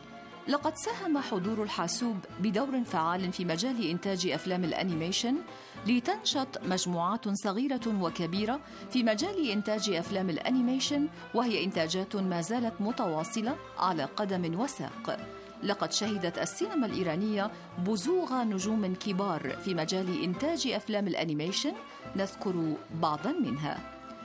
لقد ساهم حضور الحاسوب بدور فعال في مجال إنتاج أفلام الأنيميشن لتنشط مجموعات صغيرة وكبيرة في مجال إنتاج أفلام الأنيميشن، وهي إنتاجات ما زالت متواصلة على قدم وساق. لقد شهدت السينما الإيرانية بزوغ نجوم كبار في مجال إنتاج أفلام الأنيميشن، نذكر بعضاً منها: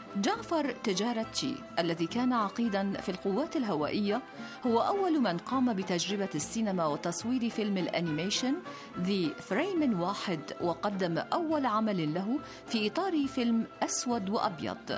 جعفر تجارتشي الذي كان عقيداً في القوات الهوائية، هو أول من قام بتجربة السينما وتصوير فيلم الأنيميشن ذي فريم واحد، وقدم أول عمل له في إطار فيلم أسود وأبيض.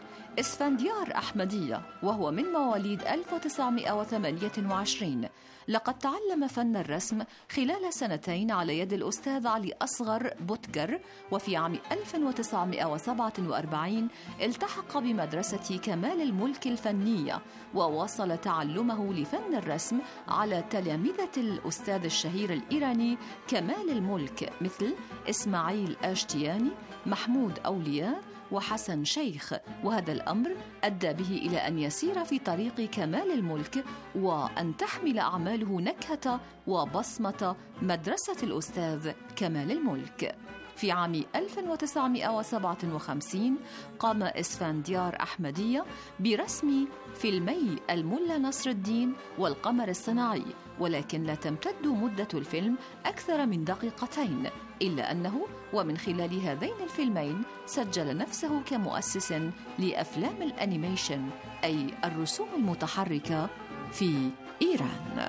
إسفنديار أحمدية، وهو من مواليد ألف وتسعمائة وثمانية وعشرين، لقد تعلم فن الرسم خلال سنتين على يد الأستاذ علي أصغر بوتجر، وفي عام ألف وتسعمائة وسبعة وأربعين التحق بمدرسة كمال الملك الفنية، وواصل تعلمه لفن الرسم على تلامذة الأستاذ الشهير الإيراني كمال الملك مثل إسماعيل آشتياني، محمود أولياء وحسن شيخ. وهذا الأمر أدى به إلى أن يسير في طريق كمال الملك، وأن تحمل أعماله نكهة وبصمة مدرسة الأستاذ كمال الملك. في عام ألف وتسعمائة وسبعة وخمسين قام إسفنديار أحمدية برسم فيلمي الملا نصر الدين والقمر الصناعي، ولكن لا تمتد مدة الفيلم أكثر من دقيقتين، إلا أنه ومن خلال هذين الفيلمين سجل نفسه كمؤسس لأفلام الأنيميشن، أي الرسوم المتحركة في إيران.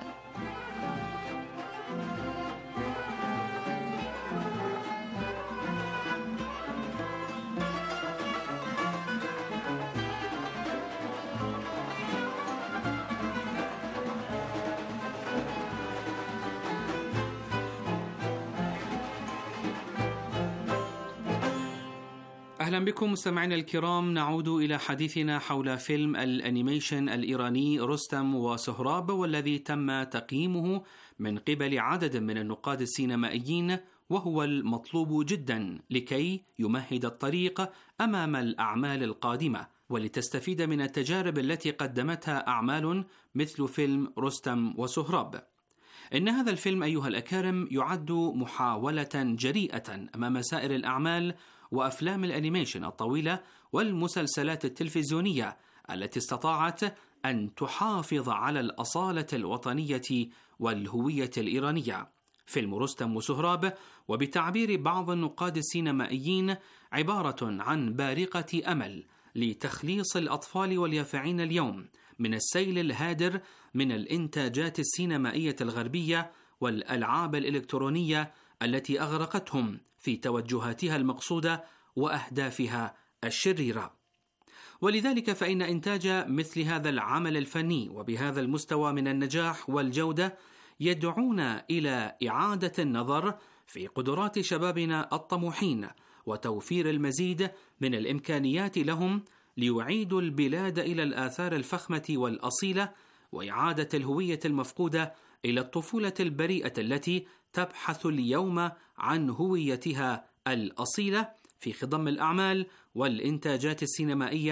أهلا بكم مستمعينا الكرام. نعود إلى حديثنا حول فيلم الأنيميشن الإيراني رستم وسهراب، والذي تم تقييمه من قبل عدد من النقاد السينمائيين، وهو المطلوب جدا لكي يمهد الطريق أمام الأعمال القادمة، ولتستفيد من التجارب التي قدمتها أعمال مثل فيلم رستم وسهراب. إن هذا الفيلم أيها الأكارم يعد محاولة جريئة أمام سائر الأعمال وأفلام الأنيميشن الطويلة والمسلسلات التلفزيونية التي استطاعت أن تحافظ على الأصالة الوطنية والهوية الإيرانية. فيلم رستم وسهراب، وبتعبير بعض النقاد السينمائيين، عبارة عن بارقة أمل لتخليص الأطفال واليافعين اليوم من السيل الهادر من الإنتاجات السينمائية الغربية والألعاب الإلكترونية التي أغرقتهم في توجهاتها المقصودة وأهدافها الشريرة. ولذلك فإن إنتاج مثل هذا العمل الفني وبهذا المستوى من النجاح والجودة يدعونا إلى إعادة النظر في قدرات شبابنا الطموحين، وتوفير المزيد من الإمكانيات لهم ليعيدوا البلاد إلى الآثار الفخمة والأصيلة، وإعادة الهوية المفقودة إلى الطفولة البريئة التي تبحث اليوم عن هويتها الأصيلة في خضم الأعمال والإنتاجات السينمائية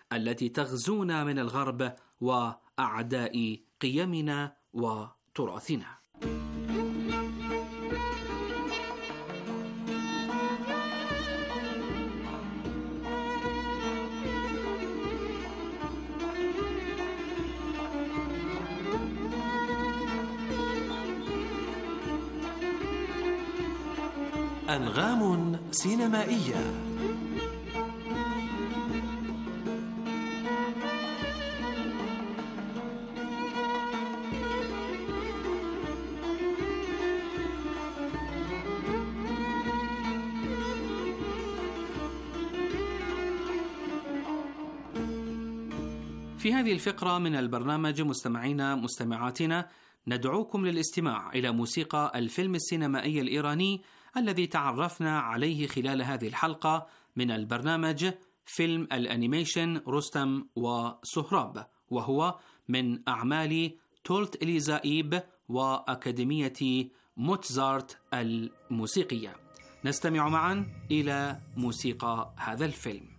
التي تغزونا من الغرب وأعداء قيمنا وتراثنا. أنغام سينمائية. في هذه الفقرة من البرنامج مستمعينا مستمعاتنا ندعوكم للاستماع إلى موسيقى الفيلم السينمائي الإيراني الذي تعرفنا عليه خلال هذه الحلقة من البرنامج، فيلم الأنيميشن رستم وسهراب، وهو من أعمال تولت إليزائيب وأكاديمية موتزارت الموسيقية. نستمع معا إلى موسيقى هذا الفيلم.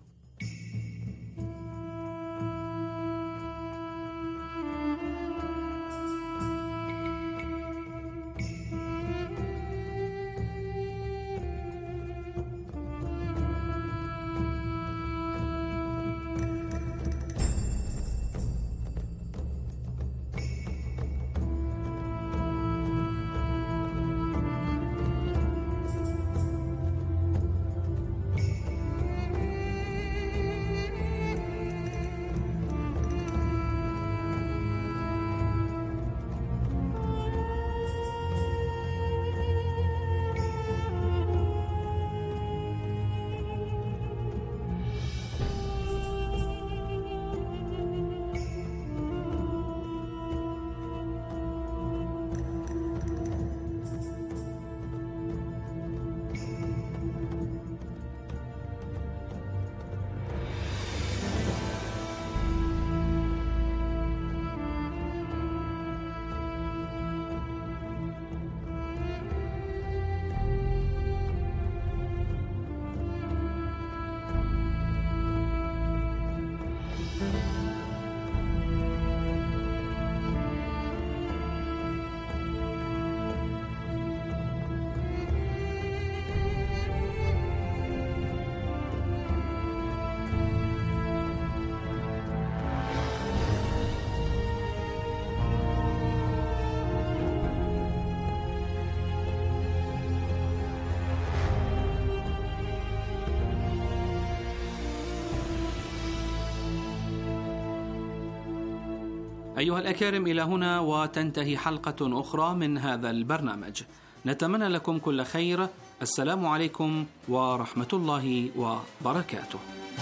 أيها الأكارم، إلى هنا وتنتهي حلقة أخرى من هذا البرنامج. نتمنى لكم كل خير. السلام عليكم ورحمة الله وبركاته.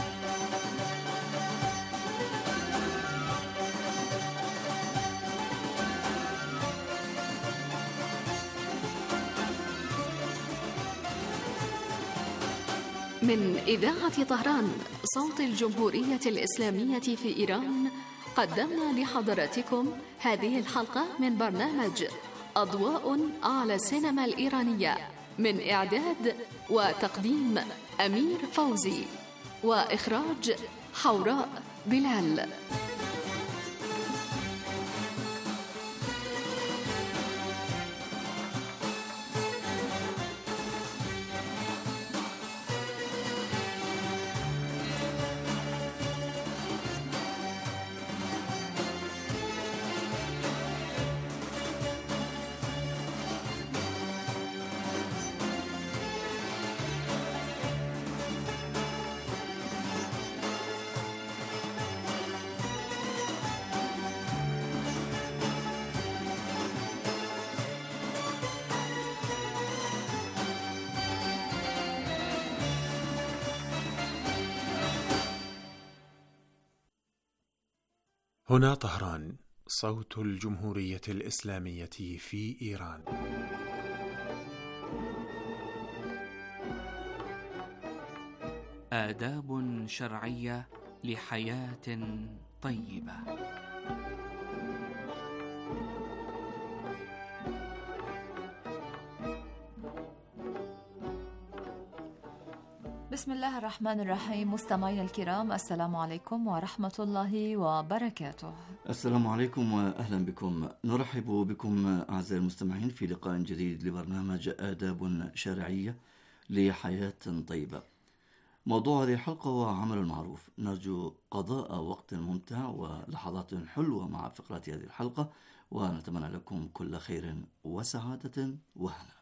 من إذاعة طهران صوت الجمهورية الإسلامية في إيران، قدمنا لحضراتكم هذه الحلقة من برنامج أضواء على السينما الإيرانية، من إعداد وتقديم أمير فوزي، وإخراج حوراء بلال. هنا طهران صوت الجمهورية الإسلامية في إيران. آداب شرعية لحياة طيبة. بسم الله الرحمن الرحيم. مستمعينا الكرام، السلام عليكم ورحمة الله وبركاته. السلام عليكم وأهلا بكم. نرحب بكم أعزائي المستمعين في لقاء جديد لبرنامج آداب شرعية لحياة طيبة. موضوع هذه الحلقة هو عمل المعروف. نرجو قضاء وقت ممتع ولحظات حلوة مع فقرات هذه الحلقة، ونتمنى لكم كل خير وسعادة وهنا.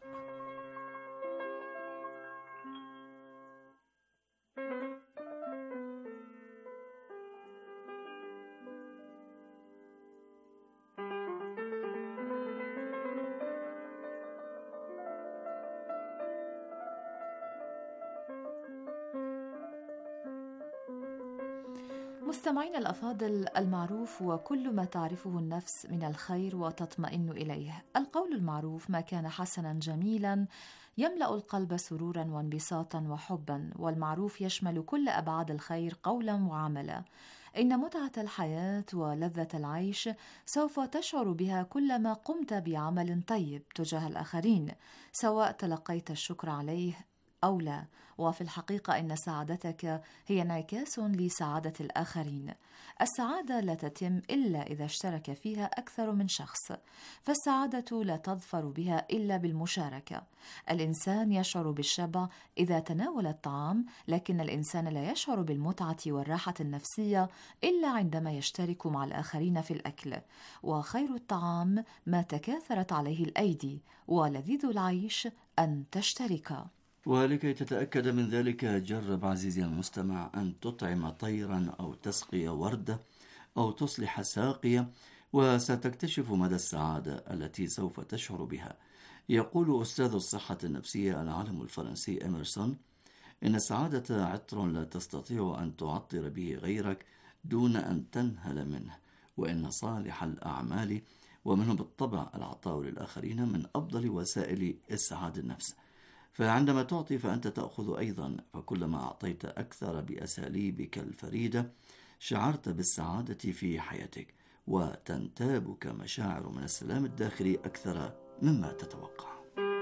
مستمعينا الأفاضل، المعروف وكل ما تعرفه النفس من الخير وتطمئن إليه. القول المعروف ما كان حسنا جميلا يملأ القلب سرورا وانبساطا وحبا، والمعروف يشمل كل أبعاد الخير قولا وعملا. إن متعة الحياة ولذة العيش سوف تشعر بها كلما قمت بعمل طيب تجاه الآخرين، سواء تلقيت الشكر عليه أو لا. وفي الحقيقة إن سعادتك هي انعكاس لسعادة الآخرين. السعادة لا تتم إلا إذا اشترك فيها أكثر من شخص، فالسعادة لا تظفر بها إلا بالمشاركة. الإنسان يشعر بالشبع إذا تناول الطعام، لكن الإنسان لا يشعر بالمتعة والراحة النفسية إلا عندما يشترك مع الآخرين في الأكل. وخير الطعام ما تكاثرت عليه الأيدي، ولذيذ العيش أن تشترك. ولكي تتأكد من ذلك، جرب عزيزي المستمع أن تطعم طيرا أو تسقي وردة أو تصلح ساقية، وستكتشف مدى السعادة التي سوف تشعر بها. يقول أستاذ الصحة النفسية العالم الفرنسي إميرسون: إن السعادة عطر لا تستطيع أن تعطر به غيرك دون أن تنهل منه، وإن صالح الأعمال ومنه بالطبع العطاء للآخرين من أفضل وسائل إسعاد النفس. فعندما تعطي فأنت تأخذ أيضا، فكلما أعطيت أكثر بأساليبك الفريدة شعرت بالسعادة في حياتك، وتنتابك مشاعر من السلام الداخلي أكثر مما تتوقع.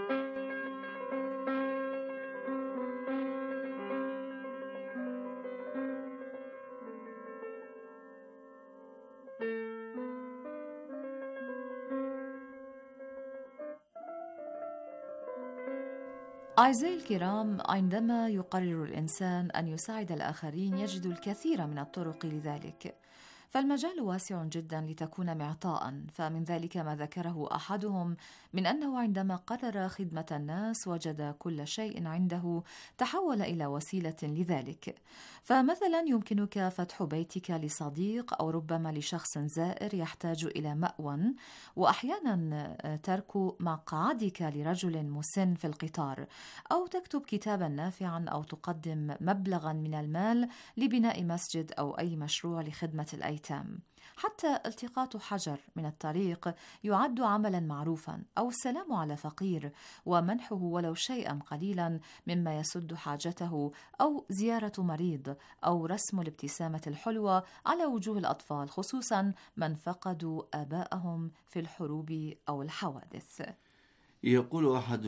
أعزائي الكرام، عندما يقرر الإنسان أن يساعد الآخرين يجد الكثير من الطرق لذلك، فالمجال واسع جدا لتكون معطاء. فمن ذلك ما ذكره أحدهم من أنه عندما قرر خدمة الناس وجد كل شيء عنده تحول إلى وسيلة لذلك. فمثلا يمكنك فتح بيتك لصديق، أو ربما لشخص زائر يحتاج إلى مأوى، وأحيانا ترك مقعدك لرجل مسن في القطار، أو تكتب كتابا نافعا، أو تقدم مبلغا من المال لبناء مسجد أو أي مشروع لخدمة الأيتام. حتى التقاط حجر من الطريق يعد عملا معروفا، أو السلام على فقير ومنحه ولو شيئا قليلا مما يسد حاجته، أو زيارة مريض، أو رسم الابتسامة الحلوة على وجوه الأطفال، خصوصا من فقدوا آباءهم في الحروب أو الحوادث. يقول أحد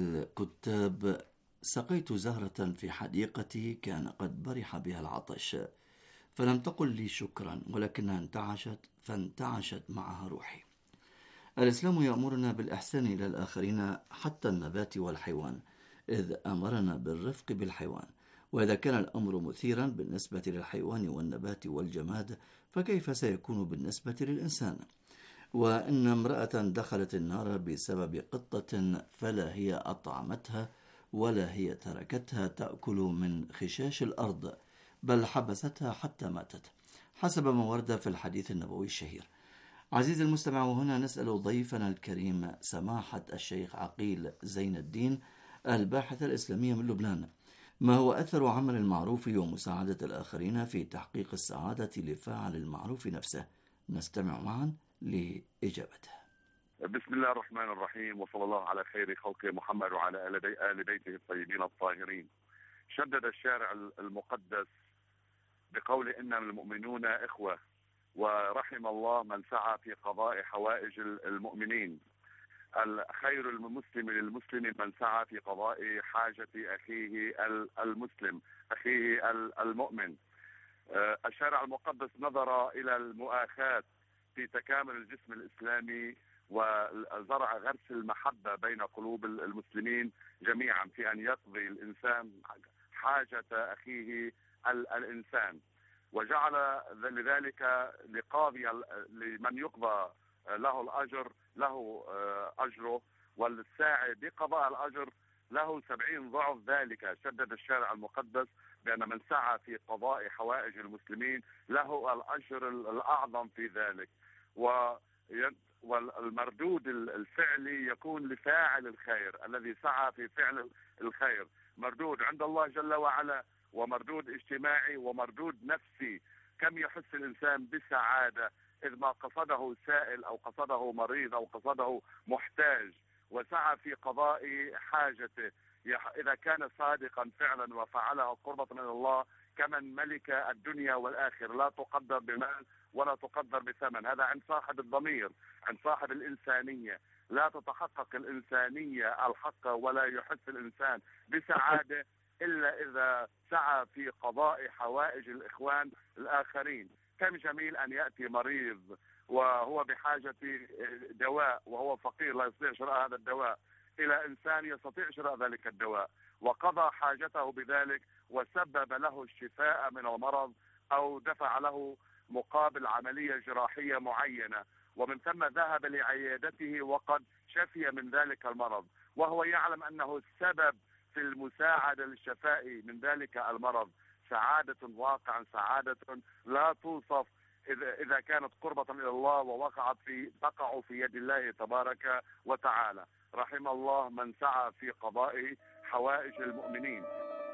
الكتاب: سقيت زهرة في حديقتي كان قد برح بها العطش، فلم تقل لي شكرا، ولكنها انتعشت فانتعشت معها روحي. الإسلام يأمرنا بالإحسان إلى الآخرين حتى النبات والحيوان، إذ أمرنا بالرفق بالحيوان. وإذا كان الأمر مثيرا بالنسبة للحيوان والنبات والجماد، فكيف سيكون بالنسبة للإنسان؟ وإن امرأة دخلت النار بسبب قطة، فلا هي أطعمتها ولا هي تركتها تأكل من خشاش الأرض، بل حبستها حتى ماتت، حسب ما ورد في الحديث النبوي الشهير. عزيزي المستمع، وهنا نسأل ضيفنا الكريم سماحة الشيخ عقيل زين الدين، الباحث الإسلامي من لبنان، ما هو أثر عمل المعروف ومساعدة الآخرين في تحقيق السعادة لفاعل المعروف نفسه؟ نستمع معا لإجابته. بسم الله الرحمن الرحيم، وصلى الله على خير خلقه محمد وعلى آل بيته الطيبين الطاهرين. شدد الشارع المقدس بقول إن المؤمنون إخوة، ورحم الله من سعى في قضاء حوائج المؤمنين. خير المسلم للمسلم من سعى في قضاء حاجة أخيه المسلم، أخيه المؤمن. الشارع المقدس نظر إلى المؤاخاة في تكامل الجسم الإسلامي وزرع غرس المحبة بين قلوب المسلمين جميعا في أن يقضي الإنسان حاجة أخيه الإنسان، وجعل لذلك لقاضي لمن يقضى له الأجر له أجره، والساعي بقضاء الأجر له سبعين ضعف ذلك. شدد الشارع المقدس بأن من سعى في قضاء حوائج المسلمين له الأجر الأعظم في ذلك، والمردود الفعلي يكون لفاعل الخير الذي سعى في فعل الخير، مردود عند الله جل وعلا، ومردود اجتماعي، ومردود نفسي. كم يحس الإنسان بسعادة إذ ما قصده سائل أو قصده مريض أو قصده محتاج وسعى في قضاء حاجته. إذا كان صادقا فعلا وفعلها قربة من الله كمن ملك الدنيا والآخر، لا تقدر بمال ولا تقدر بثمن. هذا عند صاحب الضمير، عند صاحب الإنسانية. لا تتحقق الإنسانية الحق ولا يحس الإنسان بسعادة إلا إذا سعى في قضاء حوائج الإخوان الآخرين. كم جميل أن يأتي مريض وهو بحاجة دواء وهو فقير لا يستطيع شراء هذا الدواء إلى إنسان يستطيع شراء ذلك الدواء، وقضى حاجته بذلك وسبب له الشفاء من المرض أو دفع له مقابل عملية جراحية معينة، ومن ثم ذهب لعيادته وقد شفي من ذلك المرض، وهو يعلم أنه السبب في المساعدة للشفاء من ذلك المرض. سعادة واقعا، سعادة لا توصف إذا كانت قربة إلى الله ووقعت في تقع في يد الله تبارك وتعالى. رحم الله من سعى في قضاء حوائج المؤمنين.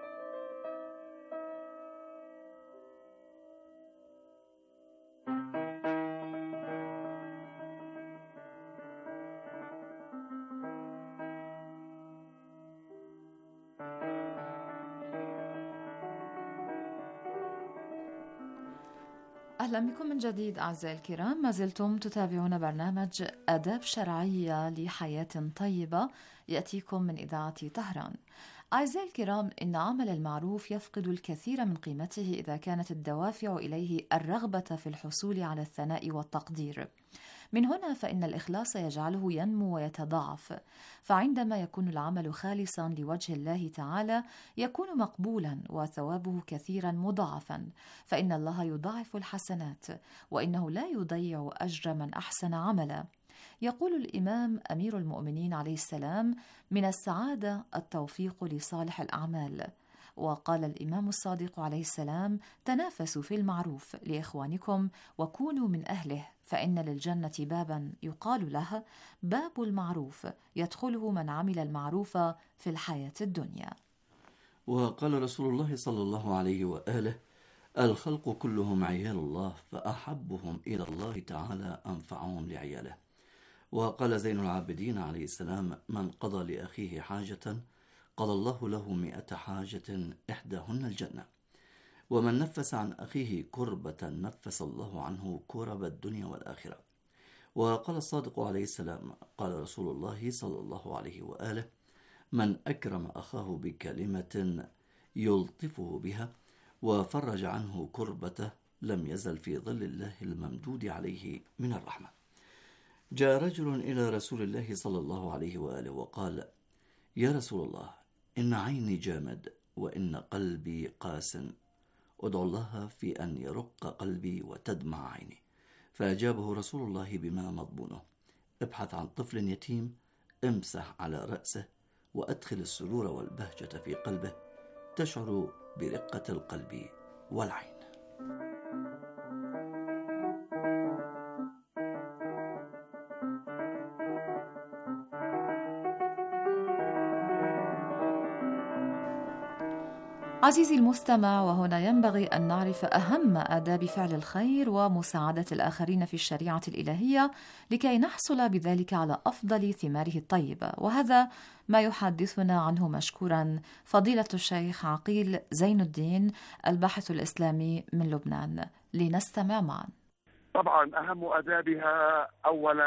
أهلا بكم من جديد أعزائي الكرام، ما زلتم تتابعون برنامج آداب شرعية لحياة طيبة يأتيكم من إذاعة طهران. أعزائي الكرام، إن عمل المعروف يفقد الكثير من قيمته إذا كانت الدوافع إليه الرغبة في الحصول على الثناء والتقدير. من هنا فإن الإخلاص يجعله ينمو ويتضاعف، فعندما يكون العمل خالصا لوجه الله تعالى يكون مقبولا وثوابه كثيرا مضاعفا، فإن الله يضاعف الحسنات وإنه لا يضيع أجر من أحسن عملا. يقول الإمام أمير المؤمنين عليه السلام: من السعادة التوفيق لصالح الأعمال. وقال الإمام الصادق عليه السلام: تنافسوا في المعروف لإخوانكم وكونوا من أهله، فإن للجنة بابا يقال له باب المعروف يدخله من عمل المعروف في الحياة الدنيا. وقال رسول الله صلى الله عليه وآله: الخلق كلهم عيال الله، فأحبهم إلى الله تعالى أنفعهم لعياله. وقال زين العابدين عليه السلام: من قضى لأخيه حاجة قضى الله له مئة حاجة إحداهن الجنة، ومن نفس عن أخيه كربة نفس الله عنه كرب الدنيا والآخرة. وقال الصادق عليه السلام: قال رسول الله صلى الله عليه وآله: من أكرم أخاه بكلمة يلطفه بها وفرج عنه كربته لم يزل في ظل الله الممدود عليه من الرحمة. جاء رجل إلى رسول الله صلى الله عليه وآله وقال: يا رسول الله، إن عيني جامد وإن قلبي قاس، أدعو الله في أن يرق قلبي وتدمع عيني. فأجابه رسول الله بما مضمونه: ابحث عن طفل يتيم، امسح على رأسه، وأدخل السرور والبهجة في قلبه، تشعر برقة القلب والعين. عزيزي المستمع، وهنا ينبغي أن نعرف أهم آداب فعل الخير ومساعدة الآخرين في الشريعة الإلهية لكي نحصل بذلك على أفضل ثماره الطيبة، وهذا ما يحدثنا عنه مشكورا فضيلة الشيخ عقيل زين الدين الباحث الإسلامي من لبنان. لنستمع معا. طبعا أهم آدابها أولا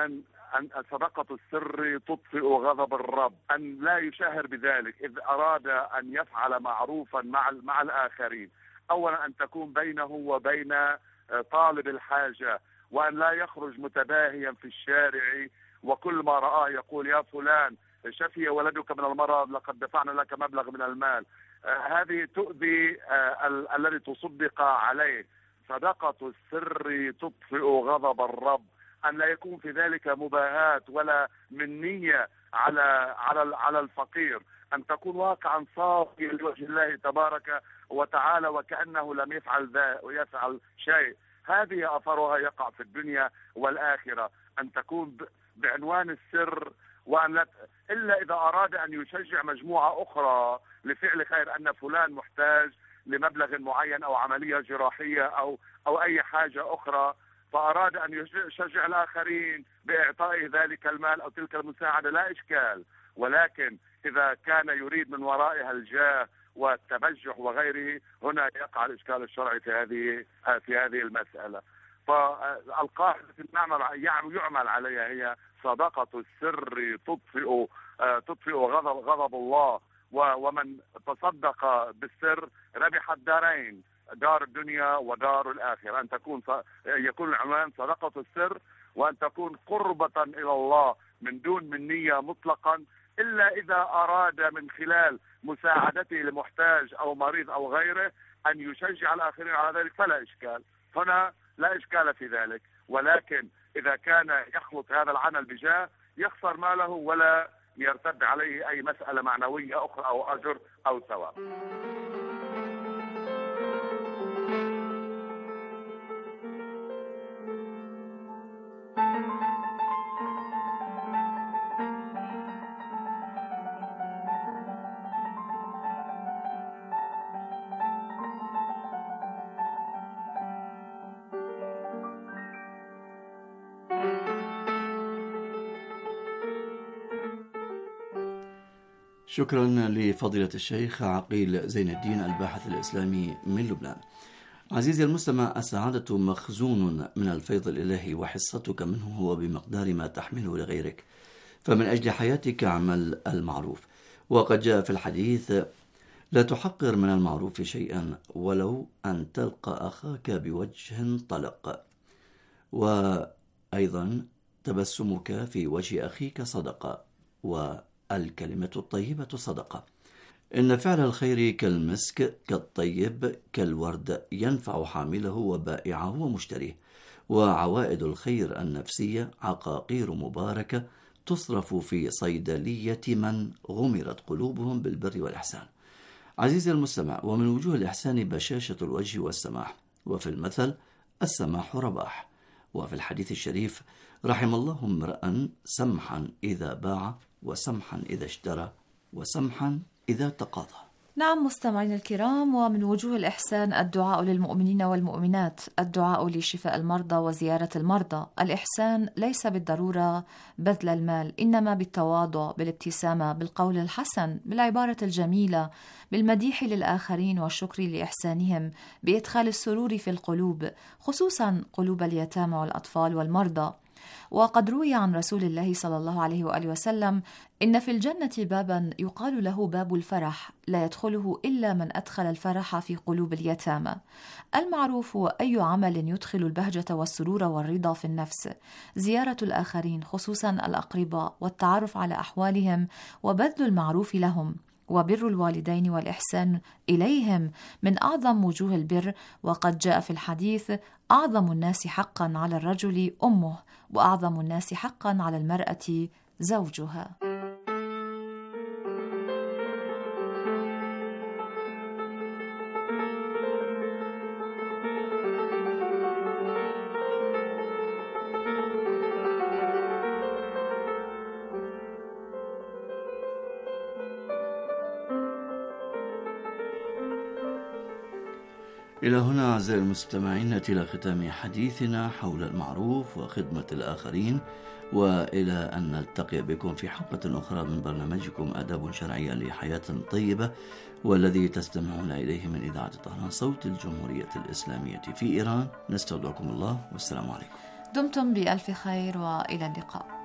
أن صدقة السر تطفئ غضب الرب، أن لا يشهر بذلك إذ أراد أن يفعل معروفا مع مع الآخرين. أولا أن تكون بينه وبين طالب الحاجة، وأن لا يخرج متباهيا في الشارع وكل ما رآه يقول يا فلان شفي ولدك من المرض لقد دفعنا لك مبلغ من المال. آه هذه تؤذي آه ال- الذي تصدق عليه. صدقة السر تطفئ غضب الرب، أن لا يكون في ذلك مباهات ولا منية على على على الفقير، أن تكون واقعا صافيا لوجه الله تبارك وتعالى وكأنه لم يفعل ذا ويفعل شيء. هذه أثرها يقع في الدنيا والآخرة، أن تكون بعنوان السر، وأن لا إلا إذا أراد أن يشجع مجموعة أخرى لفعل خير، أن فلان محتاج لمبلغ معين أو عملية جراحية أو أو أي حاجة أخرى، فأراد أن يشجع الآخرين بإعطائه ذلك المال أو تلك المساعدة، لا إشكال. ولكن إذا كان يريد من ورائها الجاه والتبجح وغيره، هنا يقع الإشكال الشرعي في هذه في هذه المسألة. فالقاعدة التي يعمل عليها هي صدقة السر تطفئ تطفئ غضب غضب الله، ومن تصدق بالسر ربح الدارين، دار الدنيا ودار الآخرة. أن تكون يكون العنوان صدقة السر، وأن تكون قربة إلى الله من دون منية مطلقا، إلا إذا أراد من خلال مساعدته لمحتاج أو مريض أو غيره أن يشجع الآخرين على ذلك، فلا إشكال. هنا لا إشكال في ذلك. ولكن إذا كان يخلط هذا العمل بجاه يخسر ماله ولا يرتد عليه أي مسألة معنوية أخرى أو أجر أو ثواب. شكرا لفضيلة الشيخ عقيل زين الدين الباحث الإسلامي من لبنان. عزيزي المستمع، السعادة مخزون من الفيض الإلهي، وحصتك منه هو بمقدار ما تحمله لغيرك، فمن أجل حياتك اعمل المعروف. وقد جاء في الحديث: لا تحقر من المعروف شيئا ولو أن تلقى أخاك بوجه طلق. وأيضا تبسمك في وجه أخيك صدقة، والكلمة الطيبة صدقة. إن فعل الخير كالمسك كالطيب كالورد، ينفع حامله وبائعه ومشتريه. وعوائد الخير النفسية عقاقير مباركة تصرف في صيدلية من غمرت قلوبهم بالبر والإحسان. عزيزي المستمع، ومن وجوه الإحسان بشاشة الوجه والسماح، وفي المثل السماح رباح. وفي الحديث الشريف: رحم الله امرأ سمحا إذا باع، وسمحا إذا اشترى، وسمحا إذا تقاضى. نعم مستمعين الكرام، ومن وجوه الإحسان الدعاء للمؤمنين والمؤمنات، الدعاء لشفاء المرضى وزيارة المرضى. الإحسان ليس بالضرورة بذل المال، إنما بالتواضع، بالابتسامة، بالقول الحسن، بالعبارة الجميلة، بالمديح للآخرين والشكر لإحسانهم، بإدخال السرور في القلوب، خصوصا قلوب اليتامى والأطفال والمرضى. وقد روي عن رسول الله صلى الله عليه وآله وسلم: إن في الجنة بابا يقال له باب الفرح، لا يدخله إلا من أدخل الفرح في قلوب اليتامى. المعروف هو أي عمل يدخل البهجة والسرور والرضا في النفس. زيارة الآخرين خصوصا الأقرباء، والتعرف على أحوالهم، وبذل المعروف لهم، وبر الوالدين والإحسان إليهم من أعظم وجوه البر. وقد جاء في الحديث: أعظم الناس حقا على الرجل أمه، وأعظم الناس حقا على المرأة زوجها. إلى هنا أعزائي المستمعين نأتي إلى ختام حديثنا حول المعروف وخدمة الآخرين، وإلى أن نلتقي بكم في حلقة أخرى من برنامجكم آداب شرعية لحياة طيبة، والذي تستمعون إليه من إذاعة طهران صوت الجمهورية الإسلامية في إيران. نستودعكم الله، والسلام عليكم. دمتم بألف خير، وإلى اللقاء.